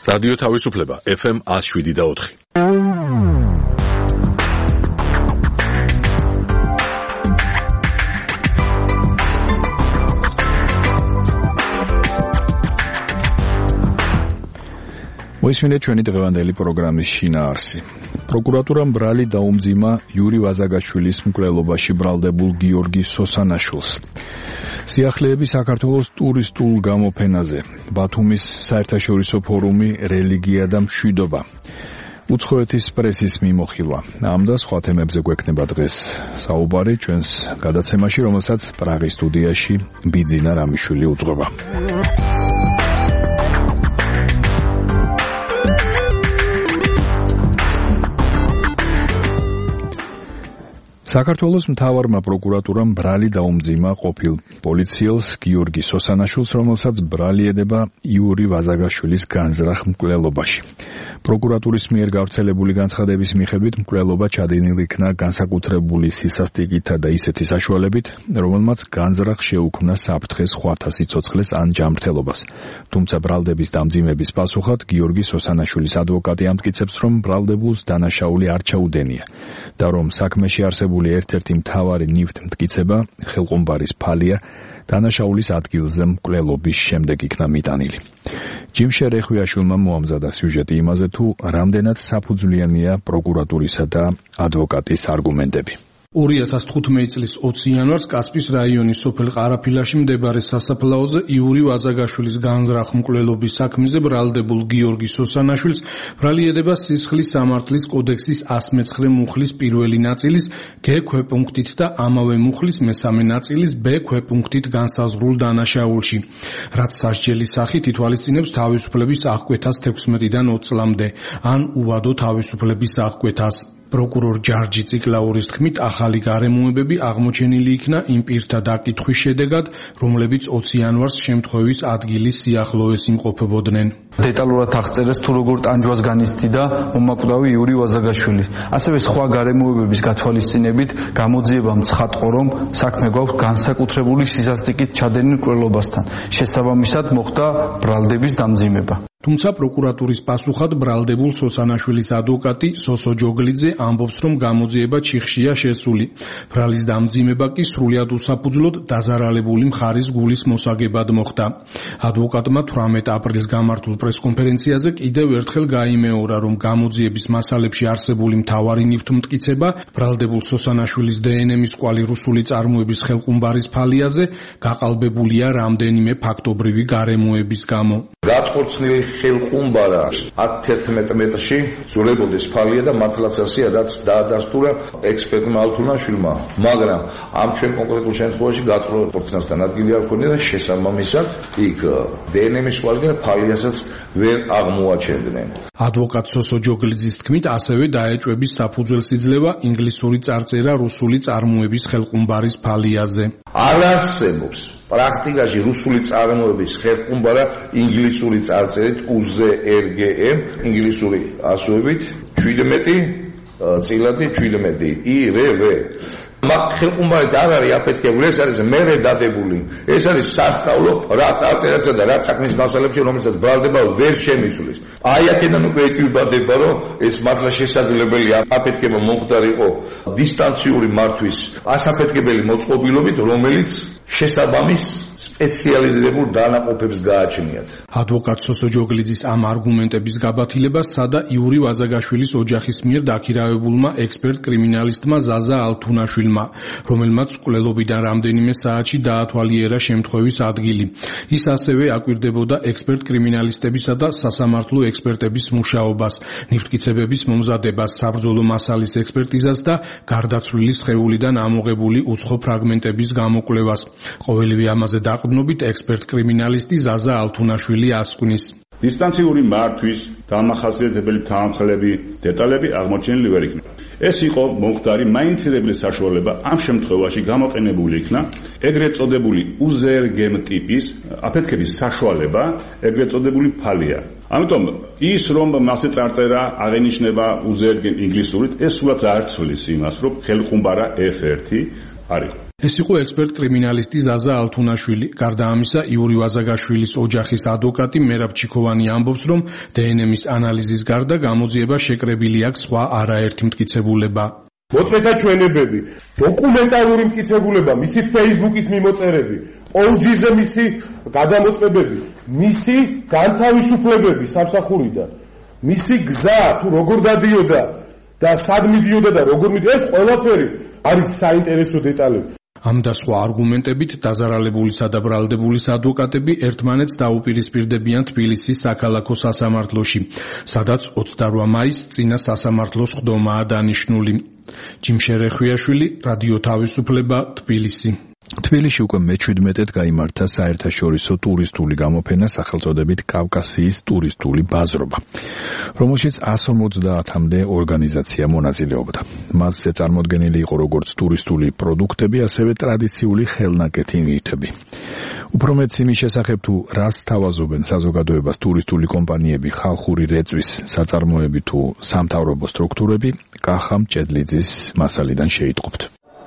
რადიო თავისუფლება FM 107.4. მოისმინეთ ჩვენი დღევანდელი პროგრამის შინაარსი. პროკურატურამ ბრალი დაუმძიმა იური ვაზაგაშვილის მკვლელობაში ბრალდებულ გიორგი სოსანაშვილს. სიახლეები საქართველოს ტურისტულ გამოფენაზე, ბათუმის საერთაშორისო ფორუმი რელიგია და მშვიდობა, უცხოეთის პრესის მიმოხილვა. ამ და სხვა თემებზე გვექნება დღეს საუბარი ჩვენს გადაცემაში, რომელსაც პრაღის სტუდიაში ბიძინა რამიშვილი უძღვება. საქართველოს მთავარმა პროკურატურამ ბრალი დაუმძიმა ყოფილ პოლიციელს გიორგი სოსანაშვილს, რომელსაც ბრალი ედება იური ვაზაგაშვილის განზრახ მკვლელობაში. პროკურატურის მიერ გავრცელებული განცხადების მიხედვით მკვლელობა ჩადენილი იქნა განსაკუთრებული სისასტიკითა და ისეთი საშუალებით, რომელმაც განზრახ შეუქმნა საფრთხე სხვათა სიცოცხლეს ან ჯანმრთელობას. თუმცა ბრალდების დამძიმების პასუხად გიორგი სოსანაშვილის ადვოკატი ამტკიცებს, რომ ბრალდებულს დანაშაული არ ჩაუდენია და რომ საქმეში არსებული ერთ-ერთი მთავარი ნივთმტკიცება ხელყუმბარის ფალია დანაშაულის ადგილზე მკვლელობის შემდეგ იქნა მიტანილი. ჯიმშე რეხვიაშვილმა მოამზადა სიუჟეტი იმაზე, თუ რამდენად საფუძვლიანია პროკურატურისა და ადვოკატის არგუმენტები. 2015 წლის 20 იანვარს კასპის რაიონის სოფელ ყარაფილაში მდებარე სასაფლაოზე იური ვაზაგაშვილის განზრახ მკვლელობის საქმეზე ბრალდებულ გიორგი სოსანაშვილს ბრალი ედება სისხლის სამართლის კოდექსის 119 მუხლის პირველი ნაწილის გ ქვეპუნქტით და ამავე მუხლის მესამე ნაწილის ბ ქვეპუნქტით განსაზღვრულ დანაშაულში, რაც სასჯელი სახით ითვალისწინებს თავისუფლების აღკვეთას 16-დან 20 წლამდე ან უვადო თავისუფლების აღკვეთას. პროკურორ ჯარჯი ციკლაურის თქმით, ახალი გარემოებები აღმოჩენილი იქნა იმ პირთა დაკითხვის შედეგად, რომლებიც 20 იანვარს შემთხვევის ადგილის სიახლოვეს იმყოფებოდნენ. დეტალურად აღწერეს, თუ როგორ ტანჯვას განიცდიდა მომაკვდავი იური ვაზაგაშვილი. ასევე სხვა გარემოებების გათვალისწინებით გამოძიებამ ცხადყო, რომ საქმე გვაქვს განსაკუთრებული სისასტიკით ჩადენილ მკვლელობასთან. შესაბამისად მოხდა ბრალდების დამძიმება. თუმცა პროკურატურის პასუხად ბრალდებულ სოსანაშვილის ადვოკატი სოსო ჯოგლიძე ამბობს, რომ გამოძიება ჩიხშია შესული. ბრალის დამძიმება კი სრულიად უსაფუძვლოდ დაზარალებული მხარის გულის მოსაგებად მოხდა. ადვოკატმა 18 აპრილს გამართულ პრესკონფერენციაზე კიდევ ერთხელ გაიმეორა, რომ გამოძიების მასალებში არსებული მთავარი ნივთმტკიცება ბრალდებულ სოსანაშვილის დნმ-ის კვალი რუსული წარმოების ხელყუმბარის ფალიაზე გაყალბებულია რამდენიმე ფაქტობრივი გარემოების გამო. გაწყვეტილი ხელყუმბარა 10-11 მეტრში ზურებოდეს ფალია და მართლაც ასე რაც დაადასტურა ექსპერტმა ალთუნაშვილმა, მაგრამ ამ ჩვენ კონკრეტულ შემთხვევაში გაწყვეტილთან ადგილი არ ქონია და შესაბამისად იქ დნმ-ის კვალიდან ფალიასაც ვერ აღმოაჩენდნენ. ადვოკატ სოსო ჯოგლიძის თქმით, ასევე დაეჭვების საფუძველს იძლევა ინგლისური წარწერა რუსული წარმოების ხელყუმბარის ფალიაზე. არ არსებობს პრაქტიკაში რუსული წარმოების ხელყუმბარა ინგლისური წარწერით UZRGM, ინგლისური ასოებით 17 წილადი 17 IRV. მაგ ხელყუმბარით არ არის აფეთქებული, ეს არის მერე დადებული. ეს არის სასწავლო რა წარწერაცა და რა საქმის მასალებში, რომელსაც ბრალდება ვერ შემიცვლის. აი აქედან უკვე ეჭვიბადება, რომ ეს მართლა შესაძლებელია აფეთქება მომხდარიყო დისტანციური მართვის ასაფეთქებელი მოწყობილობით, რომელიც შესაბამის სპეციალიზებულ დანაყოფებს გააჩნიათ. ადვოკატ სოსო ჯოგლიძის ამ არგუმენტების გაბათილებას სადა იური ვაზაგაშვილის ოჯახის მიერ დაქირავებულმა ექსპერტ კრიმინალისტმა ზაზა ალთუნაშვილმა, რომელმაც მკვლელობიდან რამდენიმე საათში დაათვალიერა შემთხვევის ადგილი. ის ასევე აკვირდებოდა ექსპერტ კრიმინალისტებისა და სასამართლო ექსპერტების მუშაობას, ნივთმტკიცებების მომზადებას, საბრძოლო მასალის ექსპერტიზას და გარდაცვლილი სხეულიდან ამოღებული უცხო ფრაგმენტების გამოკვლევას. ყოველივე ამაზე დაყრდნობით ექსპერტ კრიმინალისტი ზაზა ალთუნაშვილი ასკვნის. დისტანციური მართვის დამახასიათებელი თანხლები დეტალები აღმოჩენილი ვერ იქნა. ეს იყო მომხდარი მაინცირებელი საშუალება ამ შემთხვევაში გამოყენებული იქნა ეგრეთ წოდებული UZRGM ტიპის აფეთქების საშუალება, ეგრეთ წოდებული ფალია. ამიტომ ის რომ მასე წარწერა აღენიშნება UZRGM ინგლისურით, ეს სულაც არ ცვლის იმას, რომ ხელყუმბარა F1 არის. ეს იყო ექსპერტ კრიმინალისტი ზაზა ალთუნაშვილი. გარდა ამისა, იური ვაზაგაშვილის ოჯახის ადვოკატი მერაბ ჩიქოვანი ამბობს, რომ დნმ-ის ანალიზის გარდა გამოძიება შეკრებილი აქვს სხვა არაერთი მტკიცებულება. მოწმეთა ჩვენებები, დოკუმენტალური მტკიცებულება, მისი Facebook-ის მიმოწერები, OG-ზე მისი გადამოწმებები, მისი განთავისუფლებები სამსახურიდან, მისი გზა თუ როგორ დადიოდა და სად მიდიოდა და როგორ მიდიოდა, ეს ყველაფერი არის საინტერესო დეტალები. ამ და სხვა არგუმენტებით დაზარალებულისა და ბრალდებულის ადვოკატები ერთმანეთს დაუპირისპირდებიან თბილისის საქალაქო სასამართლოში, სადაც 28 მაისს წინა სასამართლოს ხდომაა დანიშნული. ჯიმშერე ხვიაშვილი, რადიო თავისუფლება, თბილისი. თბილისში უკვე მე-17-ად გაიმართა საერთაშორისო ტურისტული გამოფენა სახელწოდებით კავკასიის ტურისტული ბაზრობა, რომელშიც 150-მდე ორგანიზაცია მონაწილეობდა. მასზე წარმოდგენილი იყო როგორც ტურისტული პროდუქტები, ასევე ტრადიციული ხელნაკეთი ნივთები. უფრო მეც იმის შესახებ თუ რას თავაზობენ საზოგადოებას ტურისტული კომპანიები, ხალხური რეწვის საწარმოები თუ სამთავრობო სტრუქტურები, კახა მჭედლიძის მასალიდან შეიტყობთ.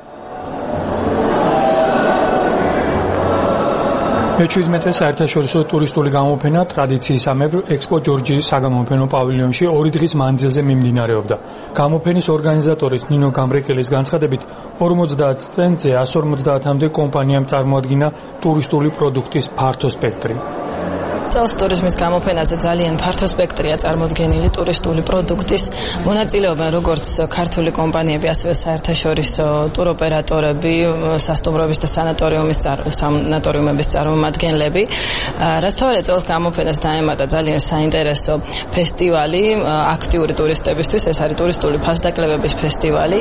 მე-17 საერთაშორისო ტურისტული გამოფენა ტრადიციისამებრ ექსპო ჯორჯიის საგამოფენო პავილიონში 2 დღის მანძილზე მიმდინარეობდა. გამოფენის ორგანიზატორის ნინო გამრეკელის განცხადებით, 50 სტენდზე 150-მდე კომპანიამ წარმოადგინა ტურისტული პროდუქტის ფართო სპექტრი. წელს ტურიზმის გამოფენაზე ძალიან ფართო სპექტრია წარმოდგენილი ტურისტული პროდუქტის. მონაწილეობენ როგორც ქართული კომპანიები, ასევე საერთაშორისო ტუროპერატორები, სასტუმროების და სანატორიუმების წარმომადგენლები. რასთავარია წელს გამოფენას დაემატა ძალიან საინტერესო ფესტივალი აქტიური ტურისტებისთვის, ეს არის ტურისტული ფასდაკლებების ფესტივალი.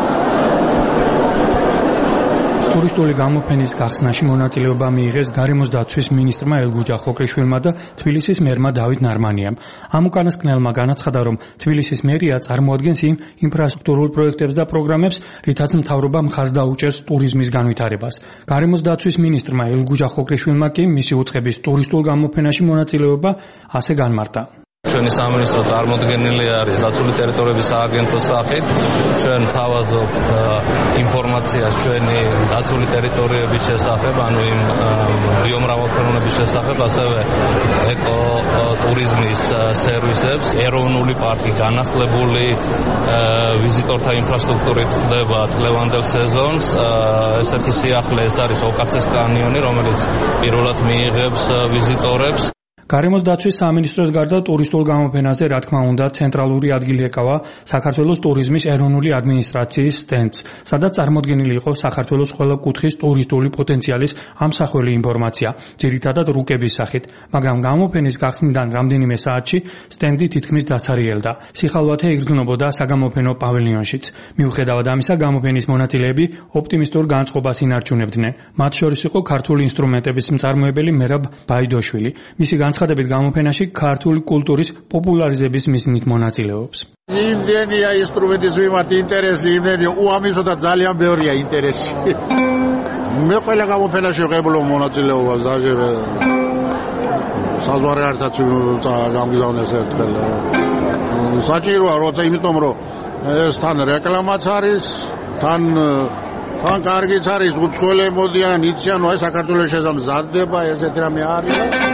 ტურისტული გამოფენის გახსნაში მონაწილეობა მიიღეს გარემოს დაცვის მინისტრმა ელგუჯა ხოქრიშვილმა და თბილისის მერმა დავით ნარმანიამ. ამ უკანასკნელმა განაცხადა, რომ თბილისის მერია წარმოადგენს იმ ინფრასტრუქტურულ პროექტებს და პროგრამებს, რითაც მთავრობა მხარს დაუჭერს ტურიზმის განვითარებას. გარემოს დაცვის მინისტრმა ელგუჯა ხოქრიშვილმა კი მისი უწყების ტურისტულ გამოფენაში მონაწილეობა ასე განმარტა. ჩვენი სამინისტრო წარმოდგენილი არის დაცული ტერიტორიების სააგენტოს სახით. ჩვენ თავაზობთ ინფორმაციას ჩვენი დაცული ტერიტორიების შესახებ, ანუ იმ ბიომრავალფეროვნების შესახებ, ასევე ეკოტურიზმის სერვისებს. ეროვნული პარკი განახლებული, ვიზიტორთა ინფრასტრუქტურით ხდება წლევანდელ სეზონს. ესეთი სიახლე ეს არის ოკაცეს კანიონი, რომელიც პირველად მიიღებს ვიზიტორებს. გარემოს დაცვის სამინისტროს გარდა ტურისტულ გამოფენაზე, რა თქმა უნდა, ცენტრალური ადგილი ეკავა საქართველოს ტურიზმის ეროვნული ადმინისტრაციის სტენდს, სადაც წარმოდგენილი იყო საქართველოს ყველა კუთხის ტურისტული პოტენციალის ამსახველი ინფორმაცია, ძირითადად რუკების სახით, მაგრამ გამოფენის გახსნიდან რამდენიმე საათში სტენდი თითქმის დაცარიელდა. სიხალვათე იგრძნობოდა საგამოფენო პავილიონშიც. მიუხედავად ამისა, გამოფენის მონაწილეები ოპტიმისტურ განწყობას ინარჩუნებდნენ. მათ შორის იყო ქართული ინსტრუმენტების მწარმოებელი მერაბ ბაიდოშვილი. მისი განცხადებით გამოფენაში ქართული კულტურის პოპულარიზების მიზნით მონაწილეობს. იმდენია ინსტრუმენტის მიმართ ინტერესი, იმდენი უამისო და ძალიან ბევრია ინტერესი. მე ყველა გამოფენაში ვღებულობ მონაწილეობას და საზღვარი ერთად გამგზავნეს ერთხელ. საჭიროა, როცა იმიტომ რომ ეს თან რეკლამაც არის, თან კარგიც არის, უცხოელი მოდიან, იციან, აი საქართველოს შესამზადდება, ესეთი რამე არის.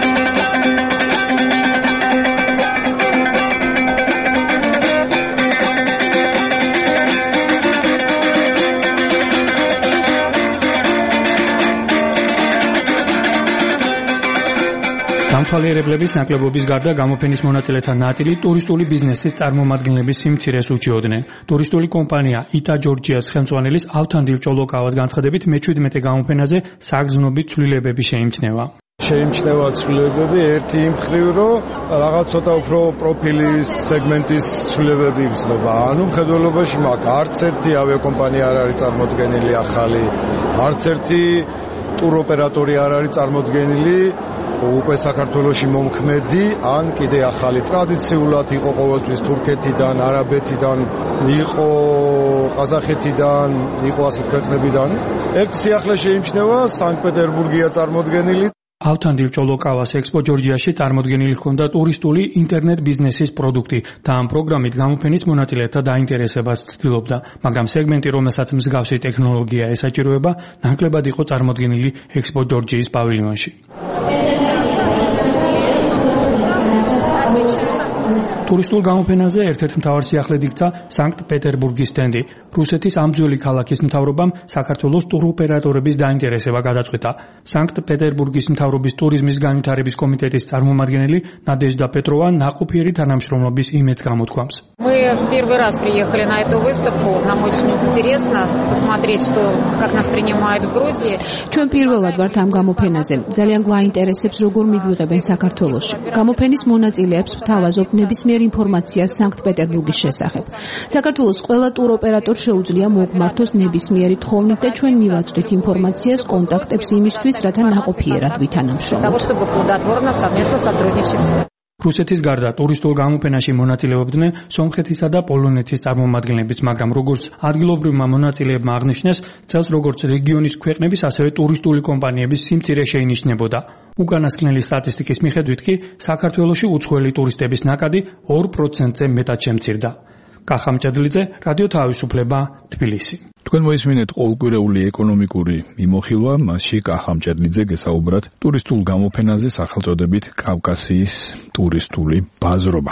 დამთვალიერებლების ნაკლებობის გარდა გამოფენის მონაწილეთა ნაწილი ტურისტული ბიზნესის წარმომადგენლების სიმცირეს უჩიოდნენ. ტურისტული კომპანია იტა ჯორჯიას ხელმძღვანელის ავთანდილ ჭოლოკავას განცხადებით მე-17 გამოფენაზე საგრძნობი ცვლილებები შეიმჩნევა. შეიმჩნევა ცვლილებები ერთი იმ მხრივ, რომ რაღაც ცოტა უფრო პროფილის სეგმენტის ცვლილებები იგრძნობა. ანუ მხედველობაში მაქვს არც ერთი ავიაკომპანია არ არის წარმოდგენილი ახალი, არც ერთი ტუროპერატორი არ არის წარმოდგენილი უკვე საქართველოში მომქმედი, ან კიდე ახალი. ტრადიციულად იყო ყოველთვის თურქეთიდან, არაბეთიდან, იყო ყაზახეთიდან, იყო ასეთ ქვეყნებიდან. ერთი სიახლე შეიმჩნევა, სანქტ-პეტერბურგია წარმოდგენილი. ავთანდილ ჭოლოკავას ექსპო ჯორჯიაში წარმოდგენილი ჰქონდა ტურისტული ინტერნეტ ბიზნესის პროდუქტი და ამ პროგრამით გამოფენის მონაწილეთა დაინტერესებას ცდილობდა, მაგრამ სეგმენტი, რომელსაც მსგავსი ტექნოლოგია ესაჭიროება, ნაკლებად იყო წარმოდგენილი ექსპო ჯორჯიის პავილიონში. ტურისტულ გამოფენაზე ერთ-ერთ მთავარ სიახლედ იქცა სანქტ-პეტერბურგის სტენდი. რუსეთის ამ ძველი ქალაქის მთავრობამ საქართველოს ტუროპერატორების დაინტერესება გადაწყვიტა. სანქტ-პეტერბურგის მთავრობის ტურიზმის განვითარების კომიტეტის წარმომადგენელი ნადეჟდა პეტროვა ნაყოფიერი თანამშრომლობის იმედს გამოთქვამს. Мы первый раз приехали на эту выставку. Нам очень интересно посмотреть, что как нас принимают в Грузии. ჩვენ პირველად ვართ ამ გამოფენაზე. ძალიან გვაინტერესებს, როგორ მიგვიღებენ საქართველოში. გამოფენის მონაწილეებს ვთავაზობ ნებისმიერ ინფორმაციას სანქტ-პეტერბურგის შესახებ. საქართველოს ყველა ტუროპერატორს შეუძლია მოგმართოს ნებისმიერი თხოვნით და ჩვენ მივაწვდით ინფორმაციას, კონტაქტებს იმისთვის, რათა ნაყოფიერად ვითანამშრომლოთ. რუსეთის გარდა ტურისტულ გამოფენაში მონაწილეობდნენ სომხეთისა და პოლონეთის წარმომადგენლებიც, მაგრამ როგორც ადგილობრივმა მონაწილეებმა აღნიშნეს, წელს როგორც რეგიონის ქვეყნების, ასევე ტურისტული კომპანიების სიმწირე შეინიშნებოდა. უკანასკნელი სტატისტიკის მიხედვით კი საქართველოში უცხოელი ტურისტების ნაკადი 2%-ზე მეტად შემცირდა. კახამ ჭედლიძე, რადიო თავისუფლება, თბილისი. თქვენ მოისმინეთ ყოველკვირეული ეკონომიკური მიმოხილვა, მასში კახამ ჭედლიძე გესაუბრათ ტურისტულ გამოფენაზე სახელწოდებით კავკასიის ტურისტული ბაზრობა.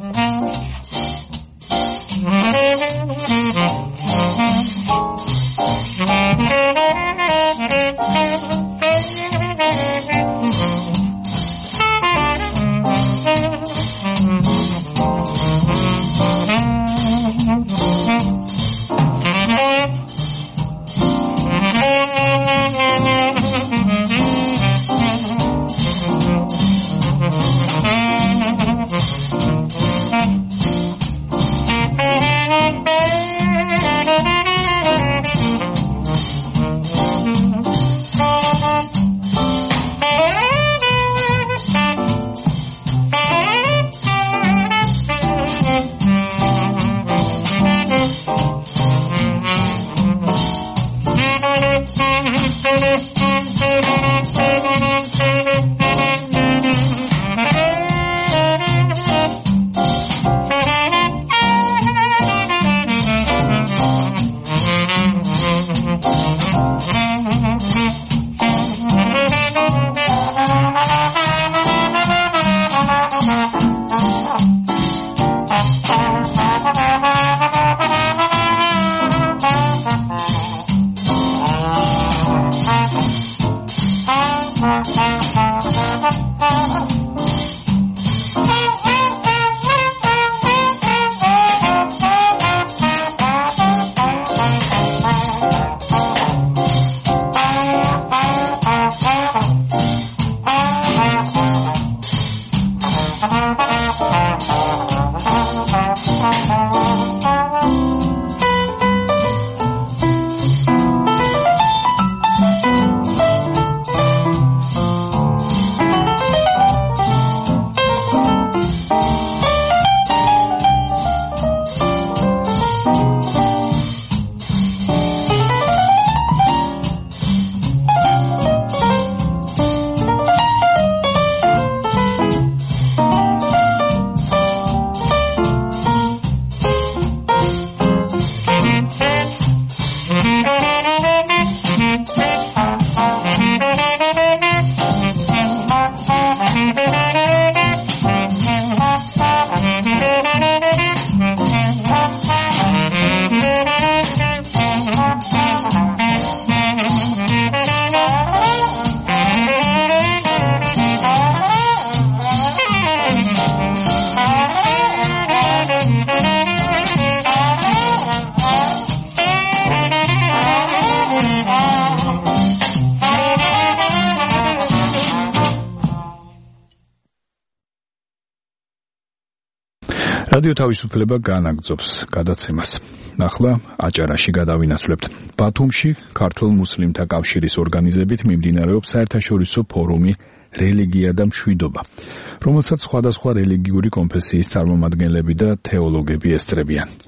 რადიო თავისუფლება განაგრძობს გადაცემას. ახლა აჭარაში გადავინაცვლებთ. ბათუმში ქართულ მუსლიმთა კავშირის ორგანიზებით მიმდინარეობს საერთაშორისო ფორუმი რელიგია და მშვიდობა, რომელსაც სხვადასხვა რელიგიური კონფესიის წარმომადგენლები და თეოლოგები ესწრებიან.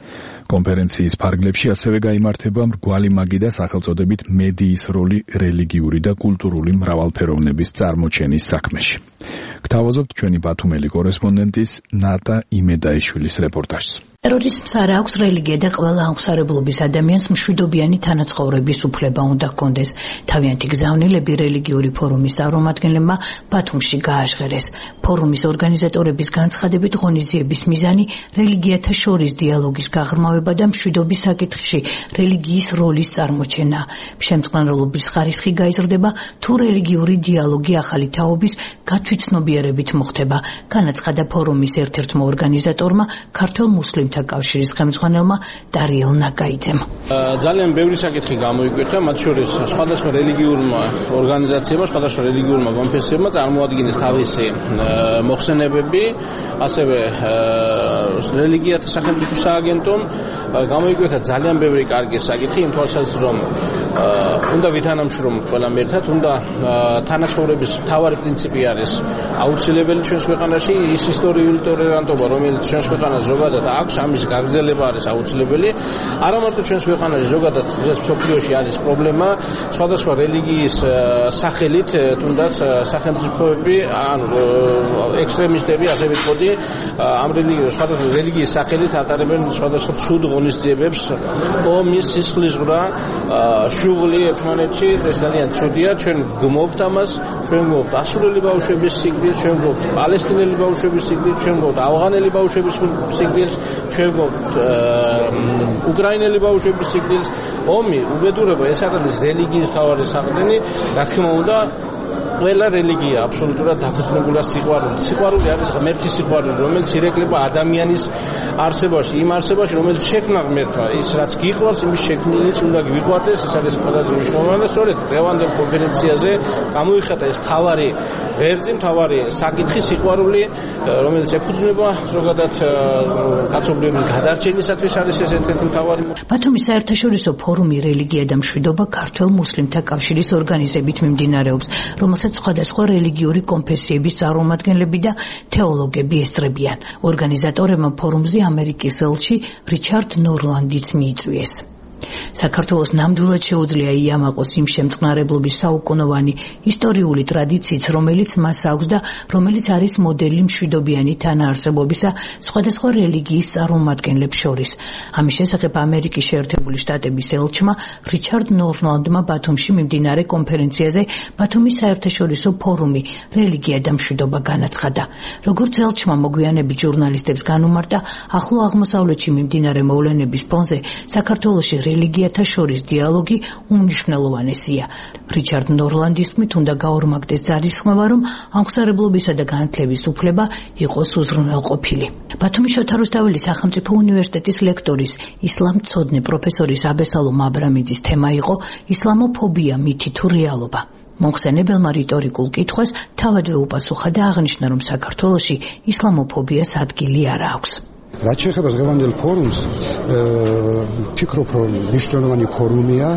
კონფერენციის ფარგლებში ასევე გაიმართება მრგვალი მაგი და სახელწოდებით მედიის როლი რელიგიური და კულტურული მრავალფეროვნების წარმოჩენის საქმეში. გთავაზობთ ჩვენი ბათუმელი კორესპონდენტის ნატა იმედაიშვილის რეპორტაჟს. ტერორიზმს არ აქვს რელიგია და ყველა აღმსარებლობის ადამიანს მშვიდობიანი თანაცხოვრების უფლება უნდა ჰქონდეს. თავიანთი გზავნილები რელიგიური ფორუმის წარმომადგენლებმა ბათუმში გააჟღერეს. ფორუმის ორგანიზატორების განცხადებით ღონისძიების მიზანი რელიგიათა შორის დიალოგის გაღრმავება და მშვიდობის საკითხში რელიგიის როლის წარმოჩენა. შემწყნარებლობის ხარისხი გაიზრდება თუ რელიგიური დიალოგი ახალი თაობის გათვითცნობიერებით მოხდება. განაცხადა ფორუმის ერთ-ერთმა ორგანიზატორმა ქართველ მუსლიმთა კავშირის ხელმძღვანელმა დარიელ ნაგაიძემ. ძალიან ბევრი საკითხი გამოიკვეთა, მათ შორის სხვადასხვა რელიგიურმა ორგანიზაციებმა, სხვადასხვა რელიგიურმა კონფესიებმა წარმოადგინეს თავისი მოხსენებები, ასევე რელიგიათა სახელმწიფო სააგენტომ გამოიკვეთა ძალიან ბევრი კარგი საკითხი, იმ თვალსაზრისით რომ უნდა ვითანამშრომლოთ ყველამ ერთად, უნდა თანაცხოვრების მთავარი პრინციპი არის აუცილებელი ჩვენს ქვეყანაში, ის ისტორიული ტოლერანტობა, რომელიც ჩვენს ქვეყანას ზოგადად აქვს, ამის გაგრძელება არის აუცილებელი. არა მარტო ჩვენს ქვეყანაში, ზოგადად მსოფლიოში არის პრობლემა სხვადასხვა რელიგიის სახელით, თუნდაც სახელმწიფოები, ანუ ექსტრემისტები, ასე ვიტყოდი, ამ სხვადასხვა რელიგიის სახელით ატარებენ სხვადასხვა ცუდ ღონისძიებებს, ომის, სისხლისღვრა, შუღლი ერთმანეთში, ეს ძალიან ცუდია. ჩვენ გმობთ ამას, ჩვენ გმობთ ასურელი ბავშვების სიკვდილს, ჩვენ გმობთ პალესტინელი ბავშვების სიკვდილს, ჩვენ გმობთ ავღანელი ბავშვების სიკვდილს, ჩვენ გმობთ უკრაინელი ბავშვების სიკვდილს. ომი, უბედურება, ეს არის რელიგიის მთავარი საყრდენი, რა თქმა უნდა, ყველა რელიგია აბსოლუტურად დაფუძნებულია სიყვარულით. სიყვარული არის ღმერთის სიყვარული, რომელიც ირეკლება ადამიანის არსებაში, იმ არსებაში, რომელიც შექმნა ღმერთმა. ის რაც გიყვარს, იმის შექმნილიც უნდა გვიყვარდეს, ეს არის ყველაზე მნიშვნელოვანი. სწორედ დღევანდელ კონფერენციაზე გამოიხატა ეს მთავარი ღერძი, მთავარი საკითხი, სიყვარული, რომელიც ეფუძნება ზოგადად კაცობრიობის გადარჩენისათვის არის ეს ერთ-ერთი მთავარი. ბათუმის საერთაშორისო ფორუმი რელიგია და მშვიდობა ქართველ მუსლიმთა კავშირის ორგანიზებით მიმდინარეობს, რომელსაც სხვადასხვა რელიგიური კონფესიების წარმომადგენლები და თეოლოგები ესწრებიან. ორგანიზატორებმა ფორუმზე ამერიკის ელჩი რიჩარდ ნორლანდიც მიიწვიეს. საქართველოს ნამდვილად შეუძლია იამაყოს იმ შემწყნარებლობის საუკუნოვანი ისტორიული ტრადიციით, რომელიც მას აქვს და რომელიც არის მოდელი მშვიდობიანი თანაარსებობისა სხვადასხვა რელიგიის წარმომადგენლებს შორის. ამის შესახებ ამერიკის შეერთებული შტატების ელჩმა რიჩარდ ნორლანდმა ბათუმში მიმდინარე კონფერენციაზე ბათუმის საერთაშორისო ფორუმი რელიგია და მშვიდობა განაცხადა. როგორც ელჩმა მოგვიანებით ჟურნალისტებს განუმარტა, ახლო აღმოსავლეთში მიმდინარე მოვლენების ფონზე საქართველოში რელიგიათა შორის დიალოგი უმნიშვნელოვანესია. რიჩარდ ნორლანდის თქმით, უნდა გაორმაგდეს ძალისხმევა, რომ აღმსარებლობისა და განათლების უფლება იყოს უზრუნველყოფილი. ბათუმის შოთა რუსთაველის სახელმწიფო უნივერსიტეტის ლექტორის, ისლამცოდნე პროფესორის აბესალომ აბრამიძის თემა იყო ისლამოფობია, მითი თუ რეალობა. მომხსენებელმა რიტორიკულ კითხვას თავადვე უპასუხა და აღნიშნა, რომ საქართველოში ისლამოფობიას ადგილი არ აქვს. რაც შეეხება დღევანდელ ფორუმს, ფიქრობ, რომ მნიშვნელოვანი ფორუმია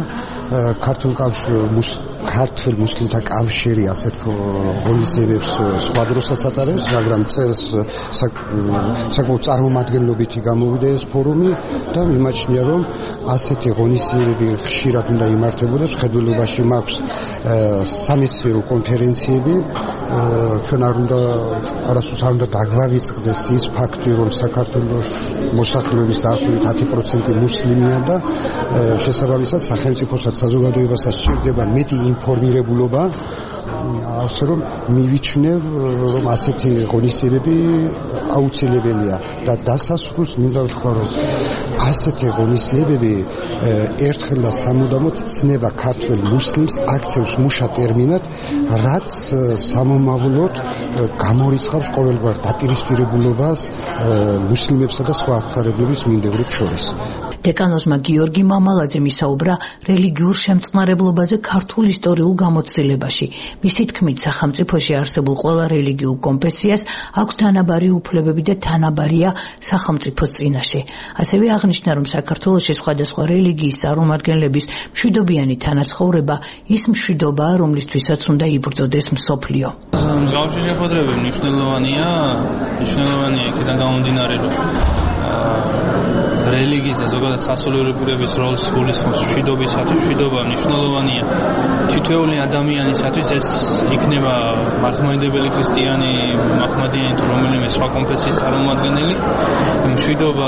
ქართველ მუსლიმთა კავშირი ასეთ ღონისძიებებს სხვა დროსაც ატარებს, მაგრამ წელს საკმაოდ წარმომადგენლობითი გამოვიდა ეს ფორუმი და მიმაჩნია, რომ ასეთი ღონისძიებები ხშირად უნდა იმართებოდეს. ხედულობაში მაქვს სამეცნიერო კონფერენციები, ჩვენ არასდროს არ უნდა დაგვავიწყდეს ის ფაქტი, რომ საქართველოს მოსახლეობის დაახლოებით 10% მუსლიმია და შესაბამისად სახელმწიფოსაც საზოგადოებასაც სჭირდება მეტი ინფორმირებულობა, ასე რომ მივიჩნევ, რომ ასეთი ღონისძიებები აუცილებელია და დასასრულს მინდა ვთქვა, რომ ასეთი ღონისძიებები ერთხელ და სამუდამოდ ცნება ქართველ მუსლიმს აქცევს მუშა ტერმინად, რაც სამომავლოდ გამორიცხავს ყოველგვარ დაპირისპირებულობას მუსლიმებსა და სხვა აღმსარებლობის მიმდევრებს შორის. დეკანოზმა გიორგი მამალაძემ ისაუბრა რელიგიურ შემწყნარებლობაზე ქართულ ისტორიულ გამოცდილებაში. მისი თქმით, სახელმწიფოში არსებულ ყველა რელიგიურ კონფესიას აქვს თანაბარი უფლებები და თანაბარია სახელმწიფოს წინაშე. ასევე აღნიშნა, რომ საქართველოში სხვადასხვა რელიგიის წარმომადგენლების მშვიდობიანი თანაცხოვრება ის მშვიდობაა, რომლისთვისაც უნდა იბრძოდეს მსოფლიო. მსგავსი შეხვედრები მნიშვნელოვანია იქიდან გამომდინარე, რომ რელიგიის და ზოგადად სასულიერო როლს გულისხმობს მშვიდობისათვის. მშვიდობა მნიშვნელოვანია თითოეული ადამიანისათვის, ეს იქნება მართლმადიდებელი, ქრისტიანი, მაჰმადიანი თუ რომელიმე სხვა კონფესიის წარმომადგენელი. მშვიდობა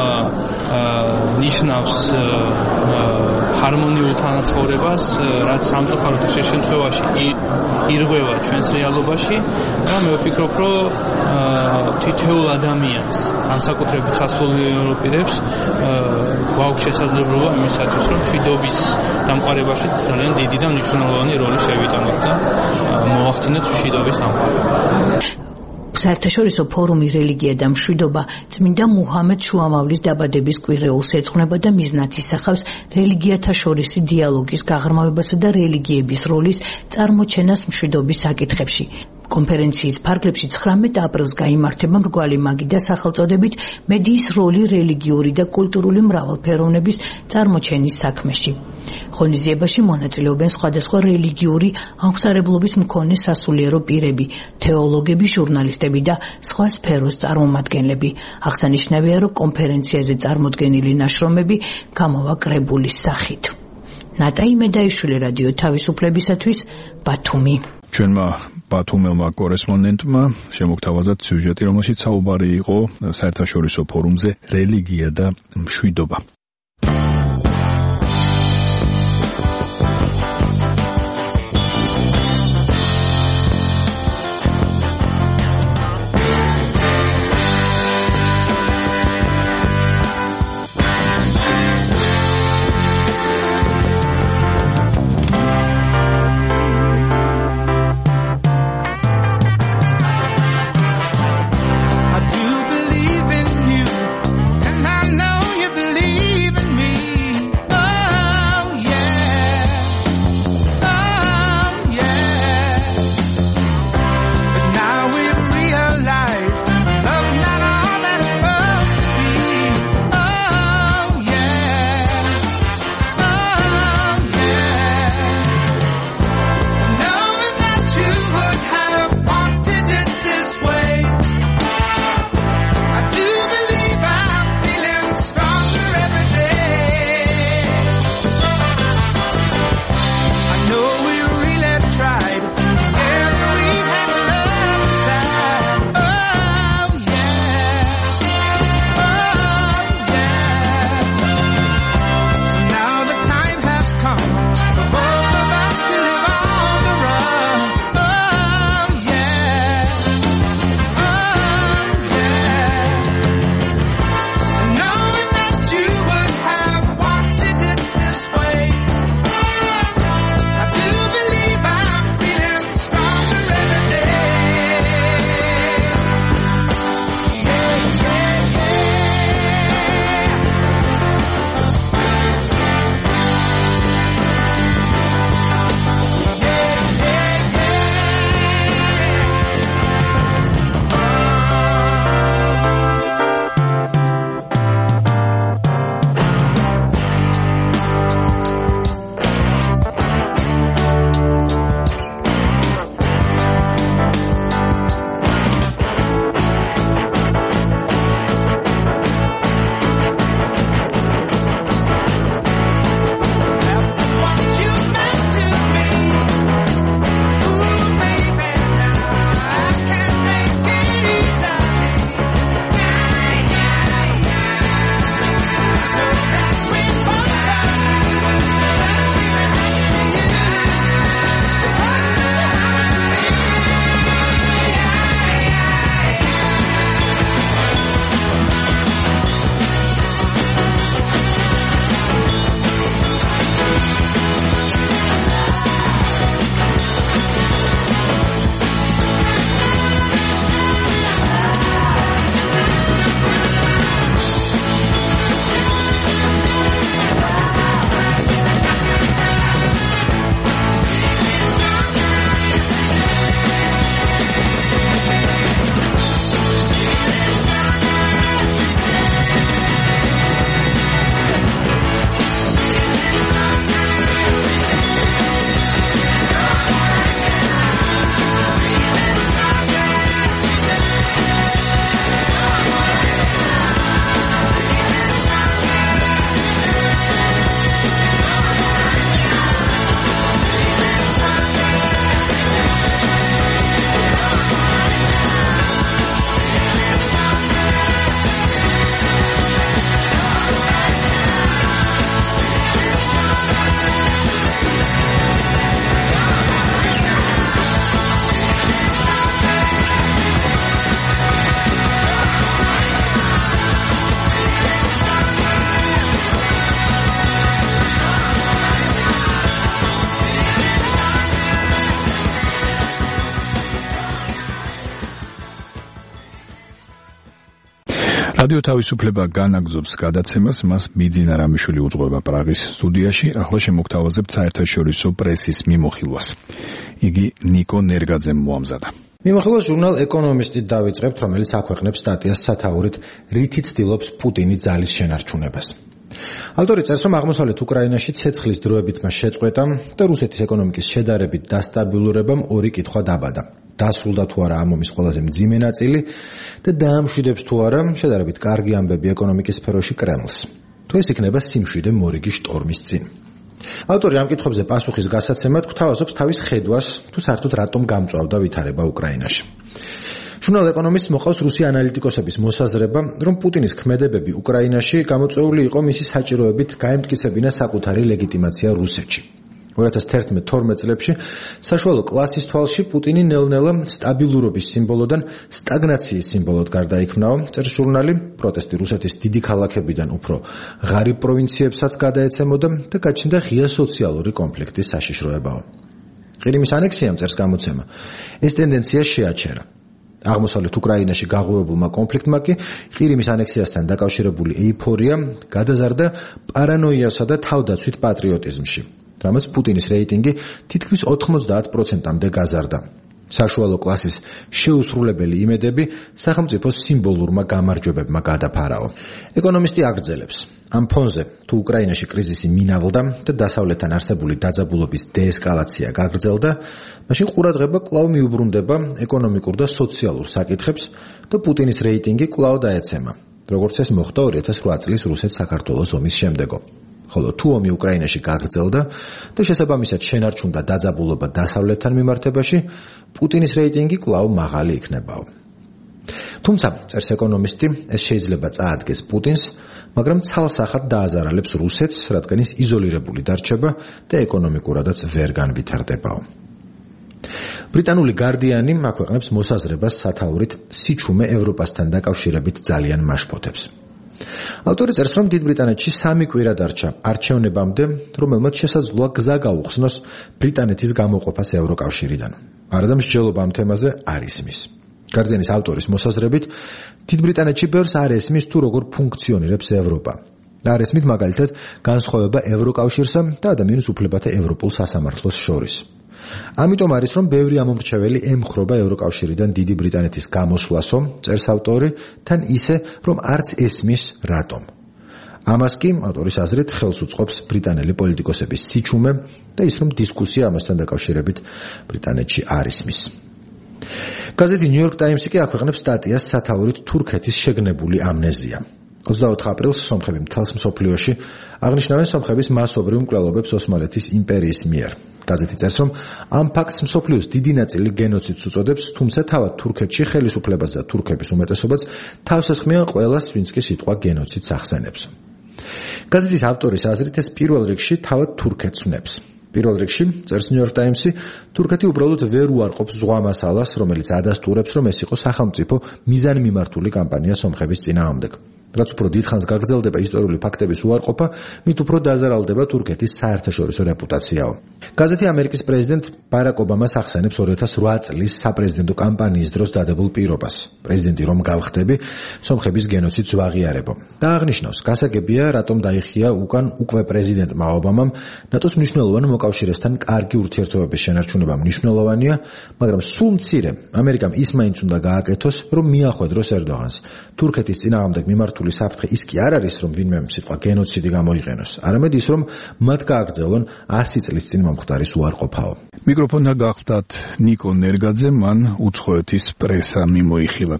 ნიშნავს ჰარმონიულ თანაცხოვრებას, რაც სამწუხაროდ ხშირ შემთხვევაში ირღვევა ჩვენს რეალობაში და მე ვფიქრობ, რომ თითოეულ ადამიანს, განსაკუთრებით სასულიერო პირებს გვაქვს შესაძლებლობა იმისათვის, რომ მშვიდობის დამყარებაში ძალიან დიდი და მნიშვნელოვანი როლი შევიტანოთ და მოახდინოთ მშვიდობის დამყარება. საერთაშორისო ფორუმი რელიგია და მშვიდობა წმინდა მუჰამედ შუამავლის დაბადების კვირეულს ეძღვნება და მიზნად ისახავს რელიგიათა შორისი დიალოგის გაღრმავებასა და რელიგიების როლის წარმოჩენას მშვიდობის საკითხებში. კონფერენციის ფარგლებში 19 აპრილს გაიმართება მრგვალი მაგიდა სახელწოდებით მედიის როლი რელიგიური და კულტურული მრავალფეროვნების წარმოჩენის საქმეში. ღონისძიებაში მონაწილეობენ სხვადასხვა რელიგიური აღმსარებლობის მქონე სასულიერო პირები, თეოლოგები, ჟურნალისტები და სხვა სფეროს წარმომადგენლები. აღსანიშნავია, რომ კონფერენციაზე წარმოდგენილი ნაშრომები გამოვა კრებულის სახით. ნატა იმედაიშვილი, რადიო თავისუფლებისათვის, ბათუმი. ჩვენმა ბათუმელმა კორესპონდენტმა შემოგთავაზა სიუჟეტი, რომელშიც საუბარი იყო საერთაშორისო ფორუმზე რელიგია და მშვიდობა. I do believe in you, and I know you believe. რადიო თავისუფლება განაგზობს გადაცემას, მას მიძინა რამიშვილი უძღვება პრაღის სტუდიაში. ახლა შემოგთავაზებთ საერთაშორისო პრესის მიმოხილვას. იგი ნიკო ნერგაძემ მოამზადა. მიმოხილვას ჟურნალ ეკონომისტით დავიწყებთ, რომელიც აქვეყნებს სტატიას სათაურით რითი ცდილობს პუტინი ძალის შენარჩუნებას. ავტორი წერს, რომ აღმოსავლეთ უკრაინაში ცეცხლის დროებით მას შეწყვეტა და რუსეთის ეკონომიკის შედარებით დასტაბილურებამ ორი კითხვა დაბადა. დასრულდა თუ არა ამ ომის ყველაზე მძიმე ნაწილი და დაამშვიდებს თუ არა შედარებით კარგი ამბები ეკონომიკის სფეროში კრემლს. თუ ეს იქნება სიმშვიდე მორიგი შტორმის წინ. ავტორი ამ კითხვებზე პასუხის გასაცემად გვთავაზობს თავის ხედვას, თუ საერთოდ რატომ გამწვავდა ვითარება უკრაინაში. ჟურნალ ეკონომისტს მოყავს რუსი ანალიტიკოსების მოსაზრება, რომ პუტინის ქმედებები უკრაინაში გამოწვეული იყო მისი საჭიროებით გაემტკიცებინა საკუთარი ლეგიტიმაცია რუსეთში. 2011-12 წლებში საშუალო კლასის თვალში პუტინი ნელ-ნელა სტაბილურობის სიმბოლოდან სტაგნაციის სიმბოლოდ გარდაიქმნაო, წერს ჟურნალი, პროტესტი რუსეთის დიდი ქალაქებიდან უფრო ღარიბ პროვინციებსაც გადაეცემოდა და გაჩნდა ღია სოციალური კონფლიქტის საშიშროებაო. ყირიმის ანექსიამ, წერს გამოცემა, ეს ტენდენცია შეაჩერა. აღმოსავლეთ უკრაინაში გაღვივებულმა კონფლიქტმა კი ყირიმის ანექსიასთან დაკავშირებული ეიფორია გადაზარდა პარანოიასა და თავდაცვით პატრიოტიზმში, რამაც პუტინის რეიტინგი თითქმის 90%-მდე გაზარდა. საშუალო კლასის შეუსრულებელი იმედები სახელმწიფოს სიმბოლურმა გამარჯვებებმა გადაფარაო. ეკონომისტი აგრძელებს, ამ ფონზე თუ უკრაინაში კრიზისი მინავლდა და დასავლეთთან არსებული დაძაბულობის დეესკალაცია გაგრძელდა, მაშინ ყურადღება კვლავ მიუბრუნდება ეკონომიკურ და სოციალურ საკითხებს და პუტინის რეიტინგი კვლავ დაეცემა, როგორც ეს მოხდა 2008 წლის რუსეთ-საქართველოს ომის შემდეგო. ხოლო თუ ომი უკრაინაში გაგრძელდა და შესაბამისად შენარჩუნდა დაძაბულობა დასავლეთთან მიმართებაში, პუტინის რეიტინგი კვლავ მაღალი იქნებაო. თუმცა, წერს ეკონომისტი, ეს შეიძლება წაადგეს პუტინს, მაგრამ ცალსახად დააზარალებს რუსეთს, რადგან ის იზოლირებული დარჩება და ეკონომიკურადაც ვერ განვითარდებაო. ბრიტანული გარდიანი აქვეყნებს მოსაზრებას სათაურით სიჩუმე ევროპასთან დაკავშირებით ძალიან მაშფოთებს. ავტორი წერს, რომ დიდ ბრიტანეთში 3 კვირა დარჩა არჩევნებამდე, რომელმაც შესაძლოა გზა გაუხსნოს ბრიტანეთის გამოყოფას ევროკავშირიდან. არადა მსჯელობა ამ თემაზე არ ისმის. გარდიანის ავტორის მოსაზრებით, დიდ ბრიტანეთში ბევრს არ ესმის თუ როგორ ფუნქციონირებს ევროპა. არ ესმით მაგალითად განსხვავება ევროკავშირსა და ადამიანის უფლებათა ევროპულ სასამართლოს შორის. ამიტომ არის, რომ ბევრი ამომრჩეველი ემხრობა ევროკავშირიდან დიდი ბრიტანეთის გამოსვლასო, წერს ავტორი, თან ისე, რომ არც ესმის რატომ. ამას კი, ავტორის აზრით, ხელს უწყობს ბრიტანელი პოლიტიკოსების სიჩუმე და ის, რომ დისკუსია ამასთან დაკავშირებით ბრიტანეთში არ ისმის. გაზეთი New York Times კი აქვეყნებს სტატიას სათაურით თურქეთის შეგნებული ამნეზია. 24 აპრილს სომხები მთელს მსოფლიოში აღნიშნავენ სომხების მასობრივ მკვლელობებს ოსმალეთის იმპერიის მიერ. გაზეთი წერს, რომ ამ ფაქტს მსოფლიოს დიდი ნაწილი გენოციდს უწოდებს, თუმცა თავად თურქეთში ხელისუფლებას და თურქების უმეტესობაც თავს ესხმიან ყველას, ვინც კი სიტყვა გენოციდს ახსენებს. გაზეთის ავტორის აზრით, ეს პირველ რიგში თავად თურქეთს ვნებს. პირველ რიგში, წერს New York Times-ი, თურქეთი უბრალოდ ვერ უარყოფს ზღვა მასალას, რომელიც ადასტურებს, რომ ეს იყო სახელმწიფო მიზანმიმართული კამპანია სომხების წინააღმდეგ. რაც უფრო დიდხანს გაგრძელდება ისტორიული ფაქტების უარყოფა, მით უფრო დაზარალდება თურქეთის საერთაშორისო რეპუტაციაო. გაზეთი ამერიკის პრეზიდენტ ბარაკ ობამას ახსენებს 2008 წლის საპრეზიდენტო კამპანიის დროს დადებულ პირობას. პრეზიდენტი რომ გავხდები, სომხების გენოციდს ვაღიარებო. და აღნიშნავს, გასაგებია, რატომ დაიხია უკან უკვე პრეზიდენტმა ობამამ ნატოს მნიშვნელოვან მოკავშირესთან კარგი ურთიერთობების შენარჩუნება მნიშვნელოვანია, მაგრამ სულ მცირე ამერიკამ ის მაინც უნდა გააკეთოს, რომ მიახვედროს ერდოღანს. თურქეთის წინააღმდეგ მიმართული საფრთხე ის კი არ არის, რომ ვინმე სიტყვა გენოციდი გამოიყენოს, არამედ ის, რომ მათ გააგრძელონ 100 წლის წინ მომხდარის უარყოფაო. მიკროფონდა გახლდათ ნიკო ნერგაძე, მან უცხოეთის პრესა მიმოიხილა.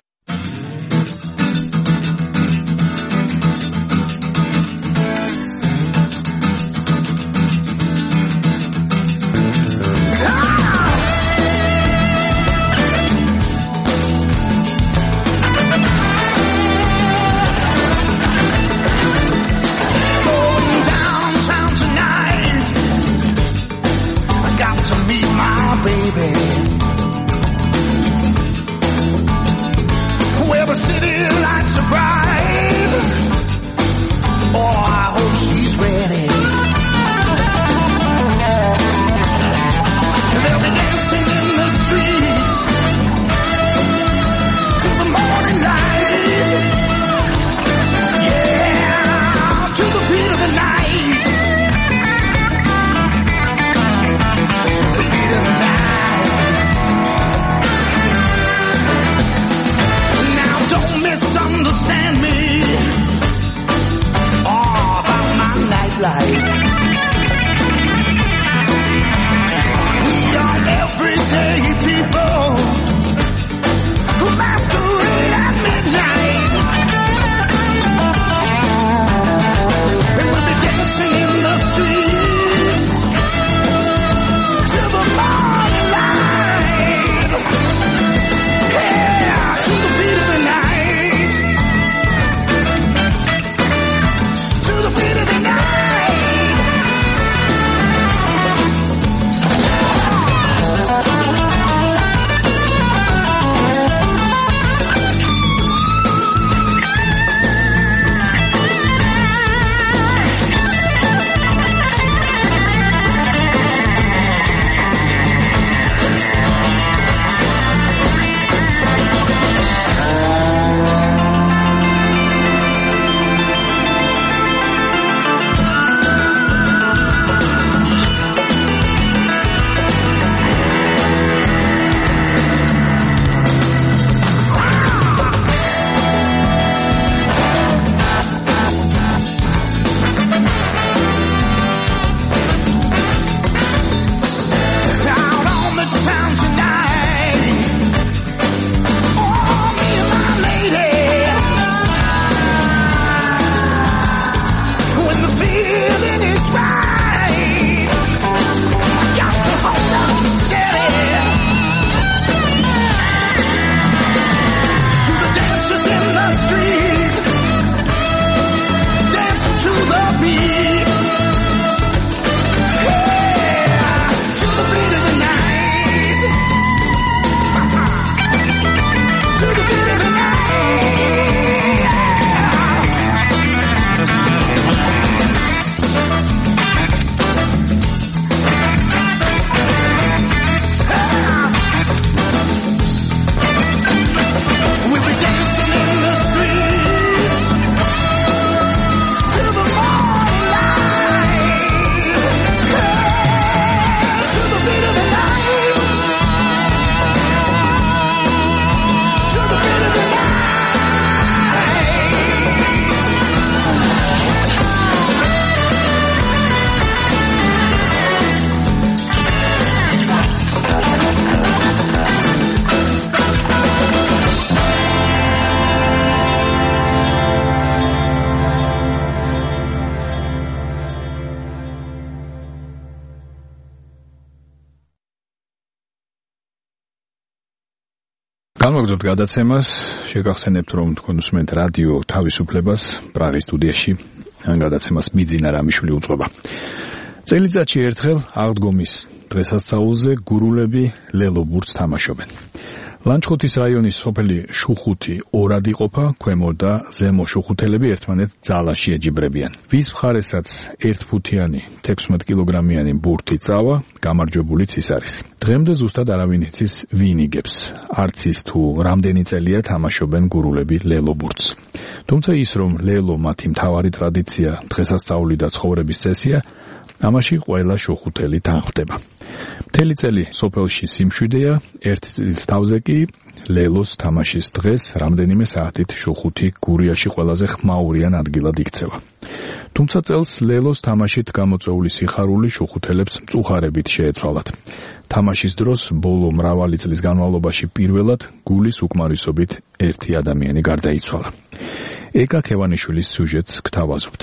განვაგრძობთ გადაცემას, შეგახსენებთ, რომ თქვენ უსმენთ რადიო თავისუფლებას, პრაღის სტუდიაში გადაცემას მიძინა რამიშვილი უწყობა. წელიწადში ერთხელ აღდგომის დღესასწაულზე გურულები ლელობურთს თამაშობენ. ლანჩხუთის რაიონის სოფელი შუხუთი ორად იყოფა, ქვემო და ზემო შუხუთელები ერთმანეთს ძალაში ეჯიბრებიან. ვის მხარესაც ერთფუთიანი 16 კილოგრამიანი ბურთი წავა, გამარჯვებულიც ის არის. დღემდე ზუსტად არავინ იცის ვინ იგებს. არც ის თუ რამდენი წელია თამაშობენ გურულები ლელობურთს. თუმცა ის რომ ლელო მათი მთავარი ტრადიცია, დღესასწაული და ცხოვრების წესია, ამაში ყველა შუხუთელი თანხმდება. მთელი წელი სოფელში სიმშვიდეა, ერთი წლის თავზე კი ლელოს თამაშის დღეს რამდენიმე საათით შუხუთი გურიაში ყველაზე ხმაურიან ადგილად იქცევა. თუმცა წელს ლელოს თამაშით გამოწვეული სიხარული შუხუთელებს მწუხარებით შეეცვალათ. თამაშის დროს ბოლო მრავალი წლის განმავლობაში პირველად გულის უკმარისობით ერთი ადამიანი გარდაიცვალა. ეკა ქევანიშვილის სიუჟეტს გთავაზობთ.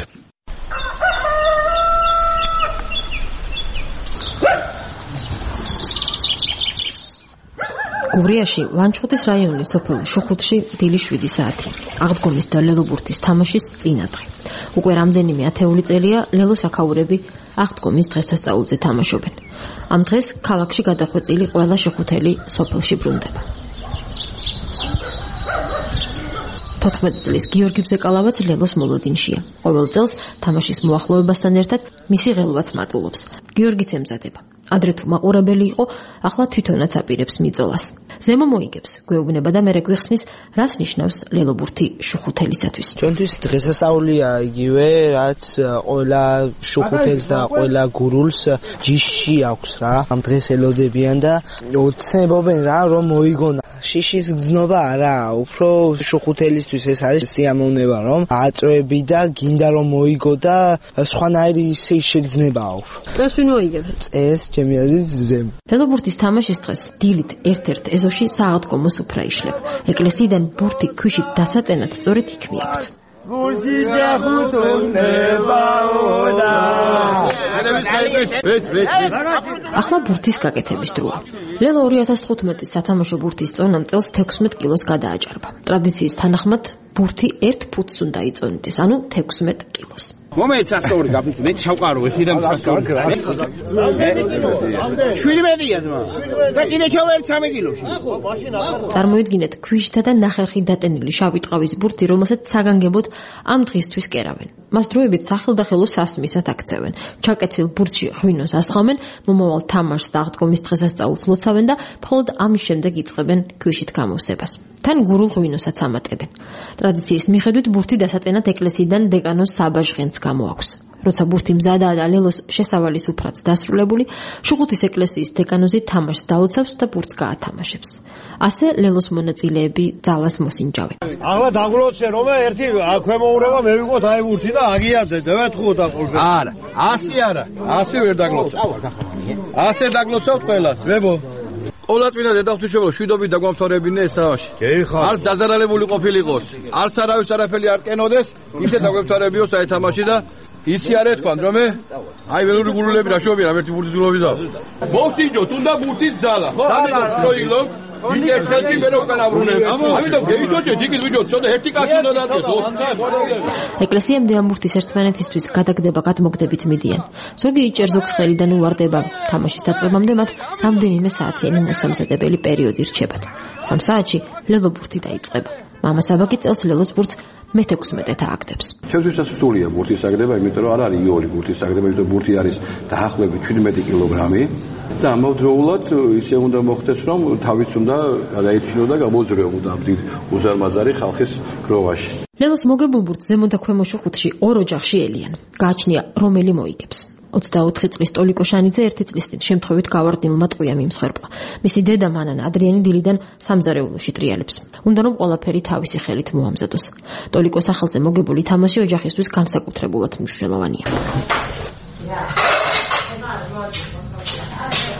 გურიაში, ლანჩხუთის რაიონის სოფელ შუხუთში დილის 7 საათი. აღდგომის და ლელობურთის თამაშის წინადღე. უკვე რამდენიმე ათეული წელია ლელოს აქაურები აღდგომის დღესასწაულზე თამაშობენ. ამ დღეს ქალაქში გადახვეწილი ყველა შუხუთელი სოფელში ბრუნდება. 14 წლის გიორგი ბზეკალავაც ლელოს მოლოდინშია. ყოველ წელს თამაშის მოახლოებასთან ერთად მისი ღელვაც მატულობს. გიორგიც ემზადება. ადრე თუ მაყურებელი იყო, ახლა თვითონაც აპირებს მიწოლას. ზემო მოიგებს, გვეუბნება და მერე გვიხსნის, რას ნიშნავს ლელობურთი შუხუთელისათვის. ჩვენთვის დღესასწაულია იგივე, რაც ყველა შუხუთელს და ყველა გურულს ჯიში აქვს რა. ამ დღეს ელოდებიან და ოცნებობენ რა, რომ მოიგონ. შიშის გზნობა არა, უფრო შუხუთელისთვის ეს არის სიამოვნება, რომ აწვევი და გინდა რომ მოიგო და სხვანაირი შეგრძნებაა. წეს ვინ მოიგებს? წეს ჩემი აზრით ზემ. ლელობურთის თამაშის დღეს დილით ერთ-ერთ ეზოში სააღდგომო სუფრა იშლება. ეკლესიიდან ბურთი ქვიშით დასატენად სწორედ იქ მიაქვთ. ახლა ბურთის გაკეთების დროა. ლელო 2015 სათამაშო ბურთის წონამ წელს 16 კილოს გადააჭარბა. ტრადიციის თანახმად ბურთი 1 ფუტს უნდა იწონიდეს, ანუ 16 კილოს. მომეც ასწორი გაფიცი, მე ჩავყარო ერთი და მსასწორი. 17-ია ძმა. და კიდე ჩავერ 3 კილოში. წარმოიდგინეთ, ქვიშითა და ნახერხი დატენილი შავი ტყავის ბურთი, რომელსაც საგანგებოდ ამ დღისთვის კერავენ. მას დროებით სახელდახელო სასმისად აქცევენ. ჩაკეცილ ბურთში ღვინოს ასხამენ, მომავალ თამაშს და აღდგომის დღესასწაულს ლოცავენ და მხოლოდ ამის შემდეგ იწყებენ ქვიშით გამოვსებას. თან გურულ ღვინოსაც ამატებენ. ტრადიციის მიხედვით ბურთი დასატენად ეკლესიიდან დეკანოს საბაჟღენს გამოაქვს. როცა ბურთი მზადაა და ლელოს შესავალი სუფრაც დასრულებული, შუხუთის ეკლესიის დეკანოზი თამაშს დაუცავს და ბურთს გაათამაშებს. ასე ლელოს მონაწილეები ძალას მოსინჯავენ. ახლა დაგლოცე რომ ერთი ქვემოურება მე ვიყოთ აი ბურთი და აგიაზე და ვეთხოვოთ აყოლ. არა, ასე არა, ასე ვერ დაგლოცავ. ასე დაგლოცავ ყველას. ვებო ყოლაწმინდა დედაღვთისმშობელო შვიდობით დაგვამთავრებინე ეს თამაში. არც დაზარალებული ყოფილიყოს, არც არავის არაფერი არ კენოდეს, ისე დაგვემთავრებიო საერთო თამაში და იცი არ ეთქვან რომ აი ველური გურულები რა შობია ერთი ბურთის გულობი და მოსინჯოთ უნდა ბურთის ძალა ხო ამიტომ ვინ ერთები მე რო განაბრუნებ ამიტომ გეიჩოჩეთ იქით ვიჯოთ ცოტა ერთი კაცი უნდა დადგეს 20 ეკლესიამდე ამ ბურთის ერთმანეთისთვის გადაგდება გადმოგდებით მიდიან. ზოგი იჭერს ზოგს ხელიდან უვარდება. თამაშის დაწყებამდე მათ რამდენიმე საათიანი მოსამზადებელი პერიოდი რჩებათ. 3 საათში ლელო ბურთი დაიწყება. მამა საბაკი წელს ლელოს ბურთს მე-16 ააგდებს. ჩვენთვისაც რთულია ბურთის აგდება, იმიტომ რომ არ არის იოლი ბურთის აგდება, იმიტომ რომ ბურთი არის დაახლოებით 17 კილოგრამი და ამავდროულად ისე უნდა მოხდეს, რომ თავიც უნდა გადაიჭირო და გამოძრეო და დიდ უზარმაზარი ხალხის გროვაში. ლელოს მოგებულ ბურთს ზემო და ქვემო შუხუთში ორ ოჯახში ელიან. გააჩნია რომელი მოიგებს. 24 წლის ტოლიკო შანიძე ერთი წლის წინ შემთხვევით გავარდნილმა ტყვია მიმსხვერპლა. მისი დედა მანანა ადრიანი დილიდან სამზარეულოში ტრიალებს. უნდა რომ ყველაფერი თავისი ხელით მოამზადოს. ტოლიკოს სახელზე მოგებული თამაში ოჯახისთვის განსაკუთრებულად მნიშვნელოვანია. მეც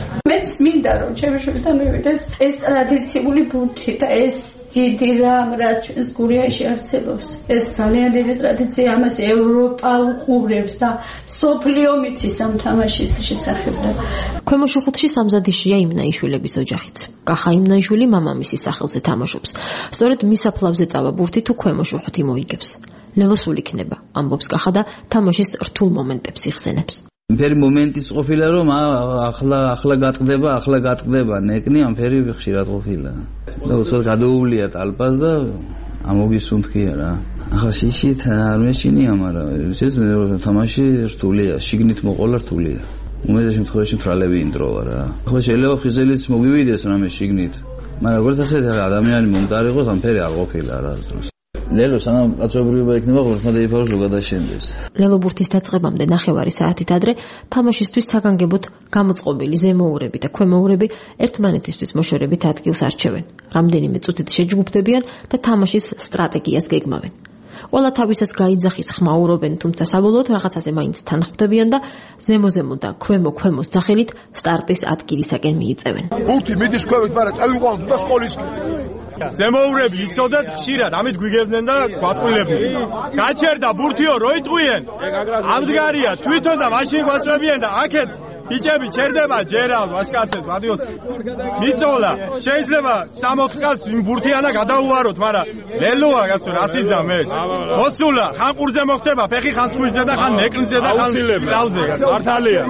მეც მინდა რომ ჩემი შვილთან მივიდეს ეს ტრადიციული ბურთი და ეს დიდი რამ რაც ჩვენს გურიაში არსებობს ეს ძალიან დიდი ტრადიცია ამას ევროპა უყურებს და სოფლიო მიცის ამ თამაშის შესახებ. ქვემო შუხუთში სამზადიშია იმნაიშვილების ოჯახიც. კახა იმნაიშვილი მამამისის სახელზე თამაშობს. სწორედ მის საფლავზე წავა ბურთი თუ ქვემო შუხუთი მოიგებს. ლელოსული იქნება, ამბობს კახა და თამაშის რთულ მომენტებს იხსენებს. ფერი მომენტის ყოფილა რომ ახლა გატყდება ნეკნი ამ ფერი ხშირად ყოფილა და უცბად გადაუვლია ტალპას და ამოგისუნთქია რა ახლა შიშით არ მეშინია მაგრამ ეს თამაში რთულია შიგნით მოყოლა რთულია უმეტეს შემთხვევაში ფრალები ინტროვა რა ახლა შეიძლება ხიზელიც მოგივიდეს რამე შიგნით მაგრამ როგორც ასეთი ადამიანი მომდარიყოს ამ ფერი არ ყოფილა რა დროს ლელო სანამ კაცობრიობა იქნება ღმერთმა დაიფაროს რომ გადაშენდეს. ლელო ბურთის დაწყებამდე ნახევარი საათით ადრე თამაშისთვის საგანგებოდ გამოწყობილი ზემოურები და ქვემოურები ერთმანეთისთვის მოშორებით ადგილს არჩევენ. რამდენიმე წუთით შეჯგუფდებიან და თამაშის სტრატეგიას გეგმავენ. ყველა თავისას გაიძახის ხმაურობენ, თუმცა საბოლოოდ რაღაცაზე მაინც თანხმდებიან და ზემო-ზემო და ქვემო-ქვემოს სახელით სტარტის ადგილისაკენ მიიწევენ. ბურთი მიდის ქვევით, მაგრამ წავიყვანოთ და სკოლის ზემოურები იცოდეთ ხშირად, ამით გვიგებდნენ და გვატყვილებდნენ. გაჩერდა ბურთიო, რო იტყვიენ. ამდგარია თვითონ და მაშინ გვაწვევიან და აქეთ ბიჭები ჩერდება ჯერა ვაშკაცებს მადიოს მიწოლა შეიძლება 60 კაცს იმ ბურთიანა გადაუვაროთ მაგრამ ლელოა კაცო რასიზა მეც მოსულა ხან ყურზე მოხდება ფეხი ხან სხვილზე და ხან ნეკნზე და ხან კრავზე მართალია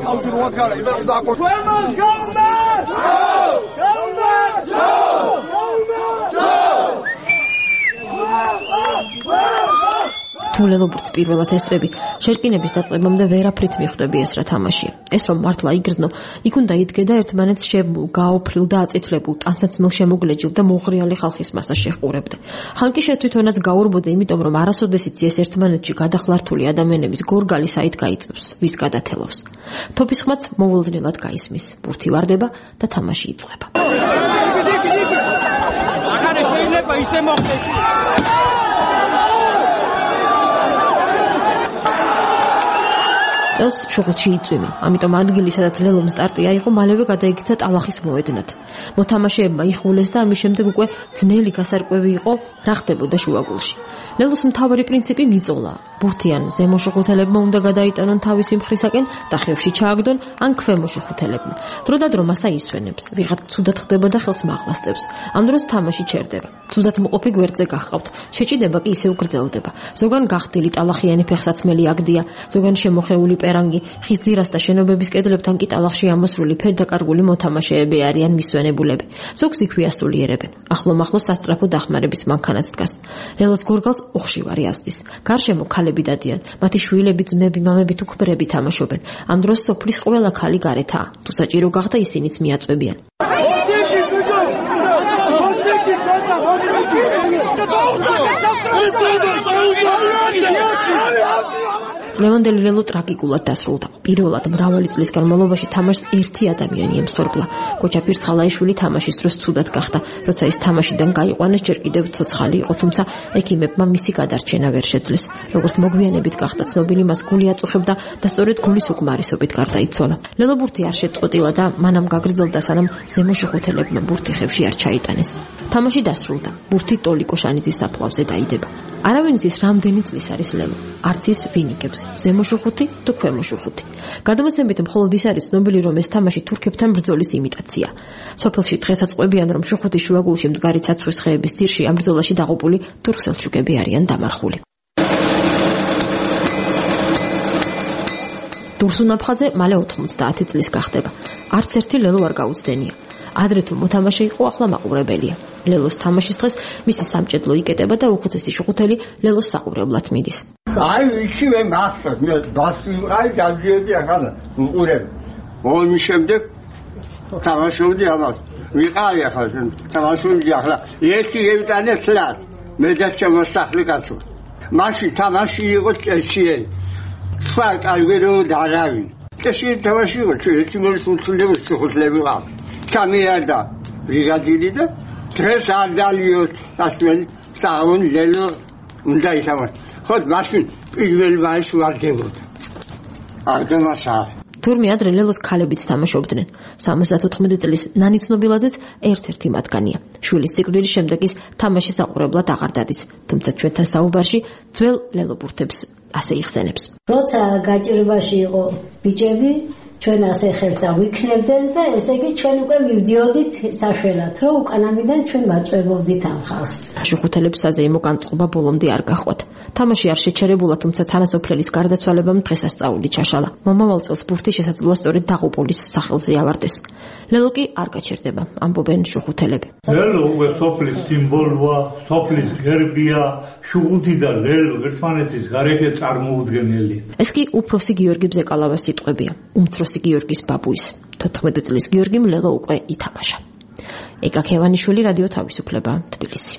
თუ ლელობურთს პირველად ესწრები, შერკინების დაწყებამდე ვერაფრით მიხვდები ეს რა თამაშია. ეს რომ მართლა იგრძნო, იქ უნდა იდგე და ერთმანეთს შებმულ, გაოფრილ და აწითლებულ, ტანსაცმელ შემოგლეჯილ და მოღრიალი ხალხის მასას შეჰყურებდე. ხან კი შეთვითონაც გაურბოდე, იმიტომ რომ არასოდეს იცი ეს ერთმანეთში გადახლართული ადამიანების გორგალი საით გაიწევს, ვის გადათელავს. თოფის ხმაც მოულოდნელად გაისმის, ბურთი ვარდება და თამაში იწყება. აღარა შეიძლება ისე მოხდეს. წელს შუღლში იწვიმა, ამიტომ ადგილი, სადაც ლელომ სტარტი აიღო, მალევე გადაიქცა ტალახის მოედნად. მოთამაშეებმა იხულეს და ამის შემდეგ უკვე ძნელი გასარკვევი იყო, რა ხდებოდა შუაგულში. ლელოს მთავარი პრინციპი მიწოლა. ბურთიან ზემო შუხუთელებმა უნდა გადაიტანონ თავისი მხრისაკენ და ხევში ჩააგდონ ან ქვემო შუხუთელებმა. დროდადრო მასა ისვენებს, ვიღაც ცუდად ხდება და ხელს მაღლასწევს. ამ დროს თამაში ჩერდება. ცუდად მყოფი გვერდზე გახყავთ. შეჭიდება კი ისევ გრძელდება. ზოგან გახდილი ტალახიანი ფეხსაცმელი აგდია, ზოგან შემოხეული პერანგი, ხის ძირას და შენობების კედლებთან კი ტალახში ამოსრული ფერდაკარგული მოთამაშეები არიან მისვენებულები. ზოგს იქვე ასულიერებენ. ახლო-მახლო სასწრაფო დახმარების მანქანაც დგას. ლელოს გორგალს ოხშივარი ასდის. გარშემო ქალები დადიან. მათი შვილები, ძმები, მამები თუ ქმრები თამაშობენ. ამ დროს სოფლის ყველა ქალი გარეთაა. თუ საჭირო გახდა ისინიც მიაწვევიან. წლევანდელი ლელო ტრაგიკულად დასრულდა. პირველად მრავალი წლის განმავლობაში თამაშს ერთი ადამიანი ემსხვერპლა. კოჩა ფირცხალაიშვილი თამაშის დროს ცუდად გახდა. როცა ის თამაშიდან გაიყვანეს, ჯერ კიდევ ცოცხალი იყო, თუმცა ექიმებმა მისი გადარჩენა ვერ შეძლეს. როგორც მოგვიანებით გახდა ცნობილი, მას გული აწუხებდა და სწორედ გულის უკმარისობით გარდაიცვალა. ლელო ბურთი არ შეწყვეტილა და მანამ გაგრძელდა, სანამ ზემო შუხუთელებმა ბურთი ხევში არ ჩაიტანეს. თამაში დასრულდა. ბურთი ტოლი კოშანიძის საფლავზე დაიდება. არავინ იცის რამდენი წლის არის ლელო. არც ის ვინ იგებს. ზემო შუხუთი თუ ქვემო შუხუთი. გადამოცემით მხოლოდ ის არის ცნობილი, რომ ეს თამაში თურქებთან ბრძოლის იმიტაცია. სოფელში დღესაც ყვებიან, რომ შუხუთის შუაგულში მდგარი ცაცხვრის ხეების ძირში ამ ბრძოლაში დაღუპული თურქ-სელჩუკები არიან დამარხული. დურსუნაფხაძე მალე 90 წლის გახდება. არც ერთი ლელო არ გაუცდენია. ადრე თუ მოთამაშე იყო, ახლა მაყურებელია. ლელოს თამაშის დღეს მისი სამჭედლო იკეტება და უხუცესი შუხუთელი ლელოს საყურებლად მიდის. აი ისი მე მახსოვს, მე დასვი გავიედი ახლა უყურებ. მოვიმის შემდეგ თამაშობდი ამას. ვიყავი ახლა თამაშობდი ახლა. ერთი ევტანე ხლარ. მე და შემოსახლი კაცო. მაშინ თამაში იყო წესიერი. სხვა კარგერო დარავინ. წესიერი თამაში იყო, ერთი მოსულწლები შუხუთლები ვიყავ. ჩამიარდა ბრიგადირი და დღეს არ დალიოთ ასმელი საუნ ლელო უნდა ითამაშ. ხოდ მაშინ პირველ მაისს ვარდებოდა. არ დამაშა. თურმე ადრე ლელოს ქალებიც თამაშობდნენ. 74 წლის ნანი ცნობილაძეც ერთ-ერთი მათგანია. შვილის სიკვდილის შემდეგ ის თამაშის საყურებლად აღარ დადის, თუმცა ჩვენთან საუბარში ძველ ლელობურთებს ასე იხსენებს. როცა გაჭირვაში იყო ბიჭები, ჩვენ ასე ხელს დავიქნებდნენ და ესე იგი ჩვენ უკვე მივდიოდით საშველად, რომ უკანამიდან ჩვენ ვაწვევობდით ამ ხალხს. შეხუთელებს საზეიმო განწყობა ბოლომდე არ გახვათ. თამაში არ შეჩერებულა, თუმცა თანასოფლელის გარდაცვალებამ დღესასწაული ჩაშალა. მომავალ წელს ბურთი შესაძლოა სწორედ დაღუპულის სახელზე ავარდეს. ლელო კი არ გაჩერდება, ამბობენ შეხუთელები. ლელო უკვე სოფლის სიმბოლოა, სოფლის გერბია, შუღუთი და ლელო ერთმანეთის გარეშე წარმოუდგენელია. ეს კი უფროსი გიორგი ბზეკალავას სიტყვებია, უმცროსი გიორგის ბაბუის. 14 წლის გიორგიმ ლელო უკვე ითამაშა. ეკა ქევანიშვილი, რადიო თავისუფლება, თბილისი.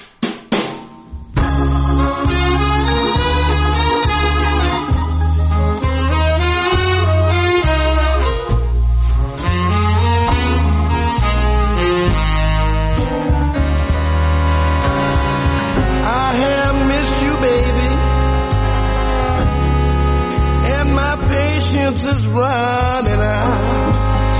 Is running out.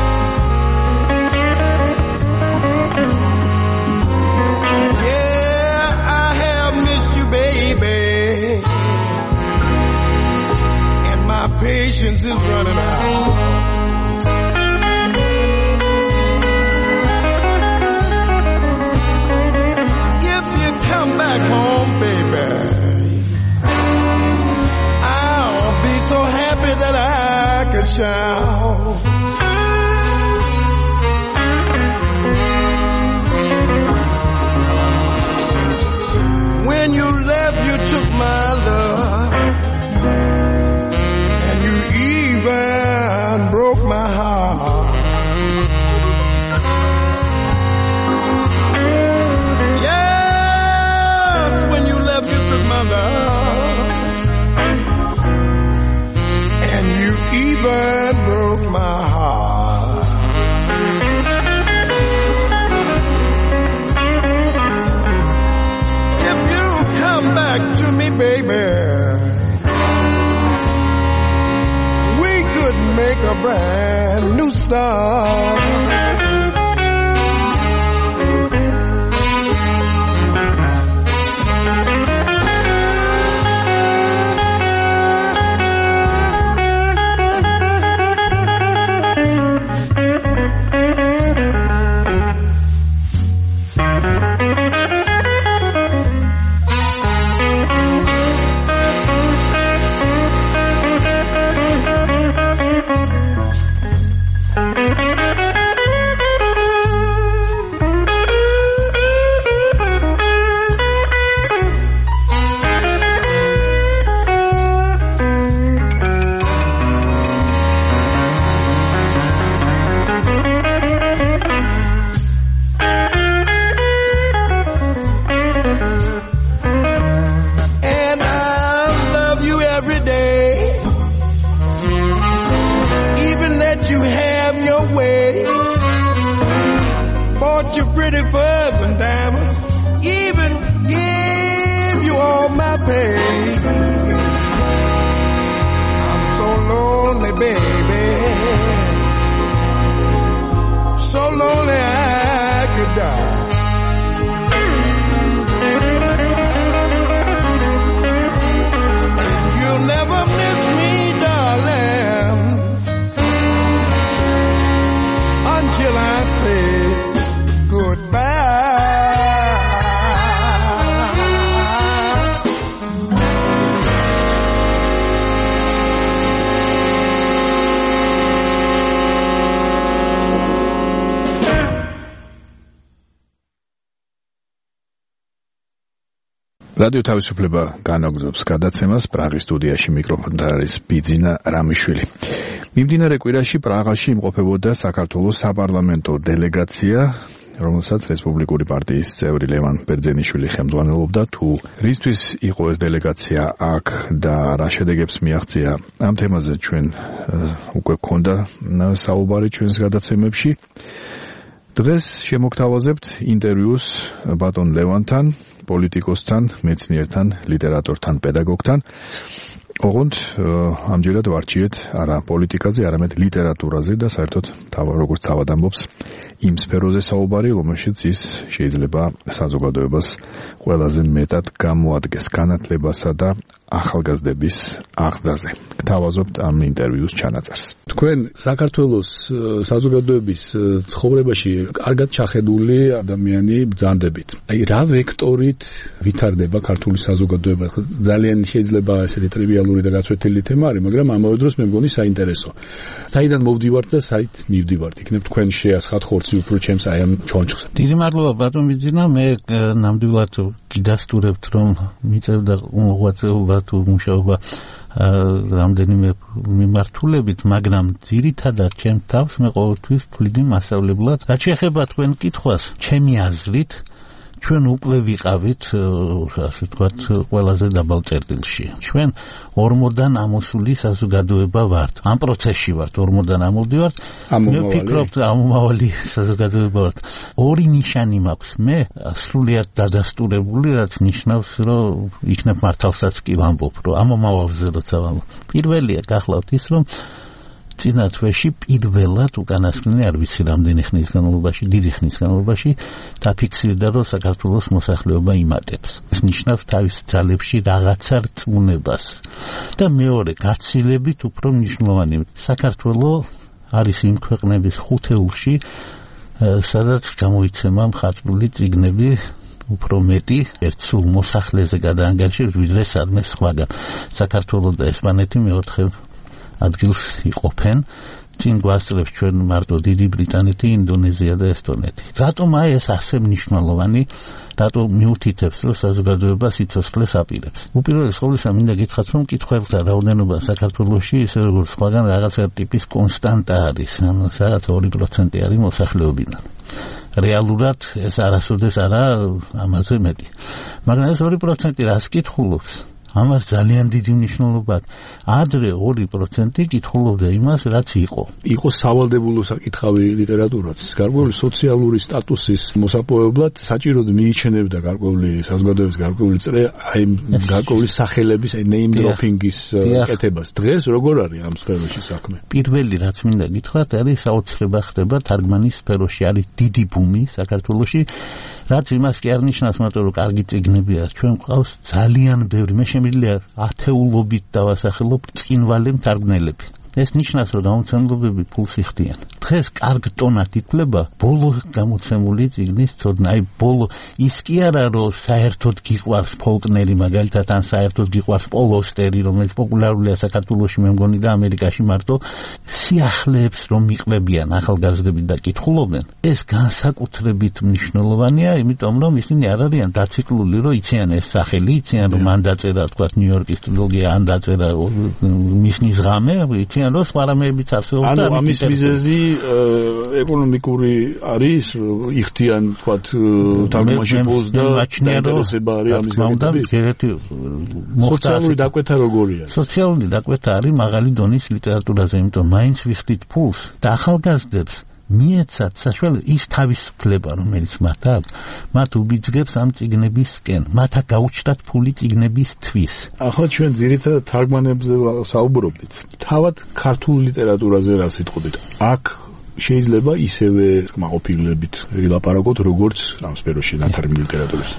Yeah, I have missed you, baby, and my patience is running out. If you come back home, baby, I'll be so happy that I could shout. When you left, you took my love, and you even broke my heart. Yes, when you left, you took my love, and you even broke my heart. If you come back to me, baby, we could make a brand new start. რადიო თავისუფლება განაგრძობს გადაცემას. პრაღის სტუდიაში მიკროფონთან არის ბიძინა რამიშვილი. მიმდინარე კვირაში პრაღაში იმყოფებოდა საქართველოს საპარლამენტო დელეგაცია, რომელსაც რესპუბლიკური პარტიის წევრი ლევან ბერძენიშვილი ხელმძღვანელობდა. თუ რისთვის იყო ეს დელეგაცია აქ და რა შედეგებს მიაღწია, ამ თემაზე ჩვენ უკვე გქონდა საუბარი ჩვენს გადაცემებში. დღეს შემოგთავაზებთ ინტერვიუს ბატონ ლევანთან, პოლიტიკოსთან, მეცნიერთან, ლიტერატორთან, პედაგოგთან. ოღონდ ამჯერად ვარჩიეთ არა პოლიტიკაზე, არამედ ლიტერატურაზე და საერთოდ როგორც თავად ამბობს იმ სფეროზე საუბარი, რომელშიც ის შეიძლება საზოგადოებას ყველაზე მეტად გამოადგეს განათლებასა და ახალგაზრდების აღზრდაზე. გთავაზობთ ამ ინტერვიუს ჩანაწერს. თქვენ საქართველოს საზოგადოების ცხოვრებაში კარგად ჩახედული ადამიანი ბრძანდებით. აი რა ვექტორით ვითარდება ქართული საზოგადოება? ძალიან შეიძლება ესეთი ტრივიალური და გაცვეთილი თემა არის, მაგრამ ამავე დროს მე მგონი საინტერესო. საიდან მოვდივართ და საით მივდივართ? იქნებ თქვენ შეასხათ ხორცი უფრო ჩემს აი ამ ჩონჩხს. დიდი მადლობა ბატონ ბიძინა, მე ნამდვილად გიდასტურებთ რომ მიწევდა მოღვაწეობა თუ მუშაობა რამდენიმე მიმართულებით, მაგრამ ძირითადად ჩემ თავს მე ყოველთვის ვთვლიდი მასწავლებლად. რაც შეეხება თქვენ კითხვას, ჩემი აზრით ჩვენ უკვე ვიყავით, ასე ვთქვათ, ყველაზე დაბალ წერტილში. ჩვენ ორმოდან ამოსული საზოგადოება ვართ. ამ პროცესში ვართ, ორმოდან ამოვდივართ. მე ვფიქრობ, ამომავალი საზოგადოება ვართ. ორი ნიშანი მაქვს. მე სრულიად დადასტურებული, რაც ნიშნავს, რომ იქნებ მართალსაც კი ვამბობ, რომ ამომავალზე როცა ვამბობ. პირველია გახლავთ ის, რომ წინა თვეში პირველად უკანასკნელი არ ვიცი რამდენი ხნის განმავლობაში, დიდი ხნის განმავლობაში დაფიქსირდა, რომ საქართველოს მოსახლეობა იმატებს. ეს ნიშნავს თავის ძალებში რაღაცა რწმუნებას. და მეორე, გაცილებით უფრო მნიშვნელოვანი, საქართველოს არის იმ ქვეყნების ხუთეულში, სადაც გამოიცემა მხატვრული წიგნები უფრო მეტი ერთ სულ მოსახლეზე გადაანგარიშებულ, ვიდრე სადმე სხვაგან. საქართველოს და ესპანეთი მეოთხე ადგილს იყოფენ. წინ გვასწრებს ჩვენ მარტო დიდი ბრიტანეთი, ინდონეზია და ესტონეთი. რატომ აი ეს ასე მნიშვნელოვანი? რატო მიუთითებს, რომ საზოგადოება სიცოცხლეს აპირებს? უპირველეს ყოვლისა მინდა გითხრათ, რომ კითხვებთა რაოდენობა საქართველოში ისე როგორც სხვაგან რაღაცა ტიპის კონსტანტა არის, ანუ სადაც 2% არის მოსახლეობიდან. რეალურად ეს არასოდეს არა ამაზე მეტი. მაგრამ ეს 2% რას კითხულობს? ამას ძალიან დიდი მნიშვნელობა აქვს. ადრე 2% კითხულობდა იმას, რაც იყო. იყო სავალდებულო საკითხავი ლიტერატურაც. გარკვეული სოციალური სტატუსის მოსაპოვებლად საჭიროდ მიიჩნევდა გარკვეული საზოგადოების გარკვეული წრე აი გარკვეული სახელების აი name dropping-ის კეთებას. დღეს როგორ არის ამ სფეროში საქმე? პირველი რაც მინდა გითხრათ, არის საოცრება ხდება თარგმანის სფეროში, არის დიდი ბუმი საქართველოში. რაც იმას კი არ ნიშნავს, მაგრამ რომ კარგი წიგნებია, ჩვენ გვყავს ძალიან ბევრი, მე შემიძლია ათეულობით დავასახელო წინვალე მთარგმნელები. ეს ნიშნავს, რომ გამოცემლობები ფულს იხდიან. დღეს კარგ ტონად ითვლება ბოლო გამოცემული წიგნის ცოდნა. აი ბოლო ის კი არა, რომ საერთოდ გიყვარს ფოლკნერი, მაგალითად, ან საერთოდ გიყვარს პოლ ოსტერი, რომელიც პოპულარულია საქართველოში, მე მგონი და ამერიკაში მარტო სიახლეებს რომ მიყრებიან ახალგაზრდები და კითხულობენ. ეს განსაკუთრებით მნიშვნელოვანია, იმიტომ რომ ისინი არ არიან დაციკლული, რომ იციან ეს სახელი, იციან რომ მან დაწერა, თქვა ნიუ-იორკის ტრილოგია, ან დაწერა მისნის ღამე, იციან რომ სხვა რამეებიც არსებობს და ამის მიზეზი ეკონომიკური არის, იხდიან თქვა თარგმანში ფულს და ინტერესება არის ამის გამო. სოციალური დაკვეთა როგორია? სოციალური დაკვეთა არის მაღალი დონის ლიტერატურაზე, იმიტომ მაინც ვიხდით ფულს და ახალგაზრდებს მიეცათ საშუალება ის თავისუფლება, რომელიც მათ აქვს, მათ უბიძგებს ამ წიგნებისკენ, მათ გაუჩნდათ ფული წიგნებისთვის. ახლა ჩვენ ძირითადად თარგმანებზე საუბრობდით. თავად ქართულ ლიტერატურაზე რა სიტყვით? აქ შეიძლება ისევე კმაყოფილებით ვილაპარაკოთ, როგორც ამ სფეროში ნათარგმნი ლიტერატურის.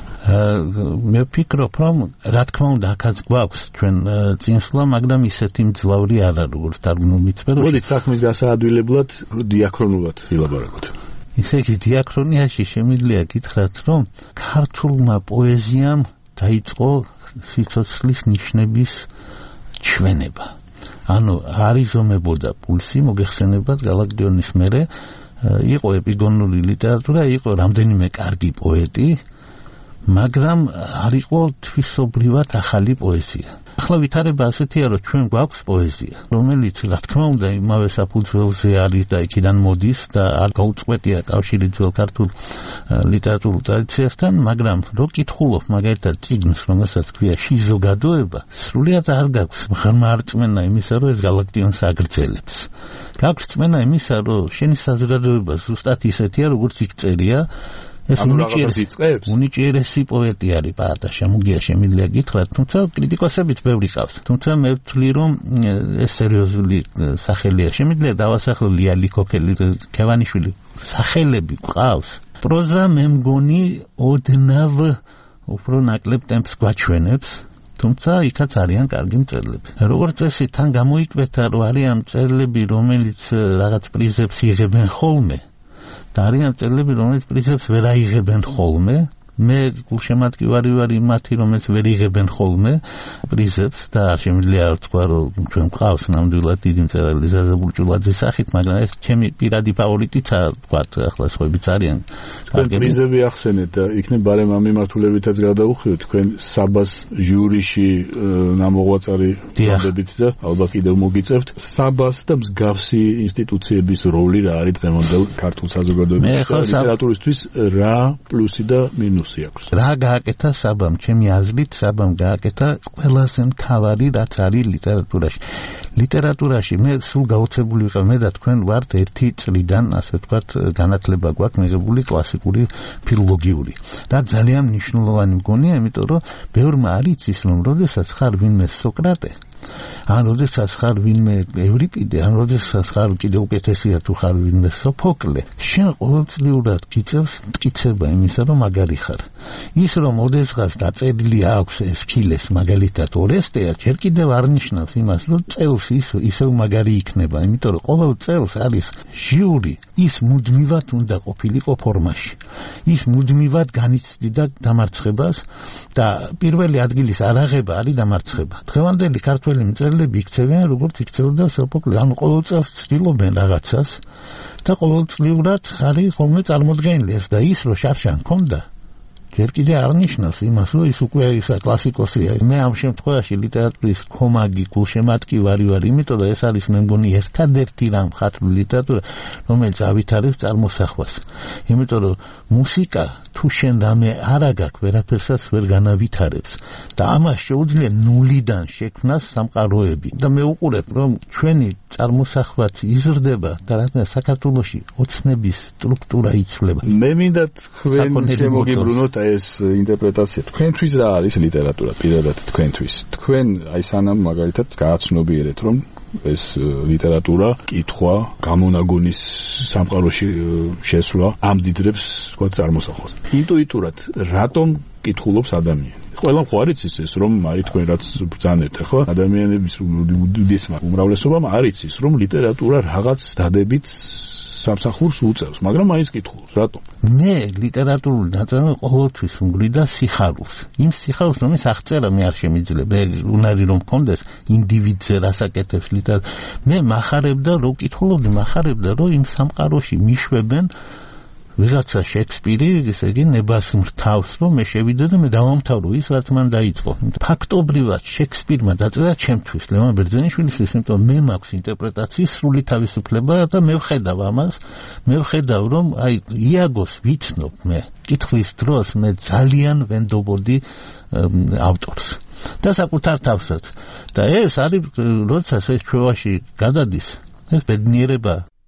მე ვფიქრობ, რომ რა თქმა უნდა, აქაც გვაქვს ჩვენ წინსვლა, მაგრამ ისეთი მძლავრი არ არის, როგორც თარგმნული სფეროში. მოდით საქმის გასაადვილებლად დიაქრონულად ვილაპარაკოთ. ისე იგი დიაქრონიაში შემიძლია გითხრათ, რომ ქართულმა პოეზიამ დაიწყო სიცოცხლის ნიშნების ჩვენება. ანუ არიზომებოდა პულსი, მოგეხსენებათ გალაკტიონის მერე იყო ეპიგონური ლიტერატურა, იყო რამდენიმე კარგი პოეტი, მაგრამ არ იყო თვისობრივად ახალი პოეზია. ახლა ვითარება ასეთია, რომ ჩვენ გვაქვს პოეზია, რომელიც რა თქმა უნდა იმავე საფუძველზე არის და იქიდან მოდის და არ გაუწყვეტია კავშირი ძველ ქართულ ლიტერატურულ ტრადიციასთან, მაგრამ რო კითხულობ მაგალითად წიგნს, რომელსაც ქვია შიზოგადოება, სრულიად არ გაქვს ღრმა რწმენა იმისა, რომ ეს გალაქტიონს აგრძელებს. გაქვს რწმენა იმისა, რომ შენი საზოგადოება ზუსტად ისეთია, როგორც იქ წერია, ეს უნიჭიერესი პოეტი არის პაატა შემუგია შემიძლია გითხრათ, თუმცა კრიტიკოსებიც ბევრი ყავს. თუმცა მე ვთვლი რომ ეს სერიოზული სახელია. შემიძლია დავასახლო ლიალი ქოქელი ქევანიშვილი სახელები ყავს. პროზა მე მგონი ოდნავ უფრო ნაკლებ ტემპს გვაჩვენებს. თუმცა იქაც არიან კარგი მწერლები. როგორც წესი თან გამოიკვეთა რომ არიან მწერლები რომელიც რაღაც პრიზებს იღებენ ხოლმე და არიან მწერლები რომელიც პრიზებს ვერ აიღებენ ხოლმე. მე გულშემატკივარი ვარ იმათი რომელიც ვერ იღებენ ხოლმე პრიზებს და არ შემიძლია თქვა რომ ჩვენ გვყავს ნამდვილად დიდი მწერალი ზაზა ბურჭულაძის სახით, მაგრამ ეს ჩემი პირადი ფავორიტიცაა, თქვა ახლა სხვაებიც არიან. თქვენ პრიზები ახსენეთ და იქნებ ბარემ ამ მიმართულებითაც გადავუხდით თქვენ საბას ჟიურიში ნამოღვაწარი ხდებით და ალბათ კიდევ მოგიწევთ. საბას და მსგავსი ინსტიტუციების როლი რა არის დღევანდელ ქართულ საზოგადოებაში და ლიტერატურისთვის რა პლუსი და მინუსი? რა გააკეთა საბამ? ჩემი აზრით საბამ გააკეთა ყველაზე მთავარი რაც არის ლიტერატურაში. ლიტერატურაში მე სულ გაოცებული ვიყავ, მე და თქვენ ვართ ერთი წლიდან, ასე ვთქვათ, განათლება გვაქვს მიღებული კლასიკური ფილოლოგიური. და ძალიან მნიშვნელოვანი მგონია, იმიტომ რომ ბევრმა არ იცის, რომ როდესაც ხარ ვინმე სოკრატე, ან როდესაც ხარ ვინმე ევრიპიდე, ან როდესაც ხარ კიდევ უკეთესია თუ ხარ ვინმე სოფოკლე, შენ ყოველწლიურად გიწევს მტკიცება იმისა, რომ მაგარი ხარ. ის რომ ოდესღაც დაწერილი აქვს ესქილეს მაგალითად ორესტეა, ჯერ კიდევ არ ნიშნავს იმას, რომ წელს ისევ მაგარი იქნება, იმიტომ რომ ყოველ წელს არის ჟიური, ის მუდმივად უნდა ყოფილიყო ფორმაში. ის მუდმივად განიცდიდა დამარცხებას და პირველი ადგილის არაღება არის დამარცხება. დღევანდელი ქართველი მწერლები იქცევიან როგორც იქცეოდა სოფოკლე, ანუ ყოველ წელს ცდილობენ რაღაცას და ყოველწლიურად არის ხოლმე წარმოდგენილი ეს და ის რომ შარშან ქონდა ჯერ კიდე არ ნიშნავს იმას, რომ ის უკვე ისა კლასიკოსია. მე ამ შემთხვევაში ლიტერატურის ხომაგი გულშემატკივარი ვარ, იმიტომ რომ ეს არის მე მგონი ერთადერთი რამ ხათული ლიტერატურა, რომელიც ავითარებს წარმოსახვას. იმიტომ რომ მუსიკა თუ შენ რამე არ აგაქვს, ვერაფერსაც ვერ განავითარებს და ამას შეუძლია ნულიდან შექმნას სამყაროები. და მე უყურებ, რომ ჩვენი წარმოსახვაც იზრდება და რადგან საქართველოში ოცნების სტრუქტურა იცვლება. მე მინდა თქვენ შემოგიბრუნოთ ეს ინტერპრეტაცია. თქვენთვის რა არის ლიტერატურა პირადად თქვენთვის? თქვენ აი სანამ მაგალითად გააცნობიერეთ, რომ ეს ლიტერატურა, კითხვა, გამონაგონის სამყაროში შესვლა ამდიდრებს თქვა წარმოსახვას. ინტუიტურად რატომ კითხულობს ადამიანი? ყველამ ხო არ იცის ეს, რომ აი თქვენ რაც ბრძანებთ ახლა ადამიანების უდიდესმა უმრავლესობამ არ იცის, რომ ლიტერატურა რაღაც დადებით სამსახურს უწევს, მაგრამ მაინც კითხულობს, რატომ? მე ლიტერატურული ნაწარმოები ყოველთვის უნგრიდა სიხარულს. იმ სიხარულს, რომელიც აღწერა მე არ შემიძლია, უნარი რომ მქონდეს ინდივიდზე რასაკეთებს ლიტერატურა. მე მახარებდა, რომ კითხულობდი, მახარებდა, რომ იმ სამყაროში მიშვებენ ვიღაცა შექსპირი, ესე იგი ნებას მრთავს, რომ მე შევიდე და მე დავამთავრო ის, რაც მან დაიწყო. ფაქტობრივად შექსპირმა დაწერა ჩემთვის, ლევან ბერძენიშვილისთვის, იმიტომ მე მაქვს ინტერპრეტაციის სრული თავისუფლება და მე ვხედავ ამას, მე ვხედავ, რომ აი იაგოს ვიცნობ მე. კითხვის დროს მე ძალიან ვენდობოდი ავტორს. და საკუთარ თავსაც. და ეს არის, როდესაც ეს ჩვევაში გადადის, ეს ბედნიერება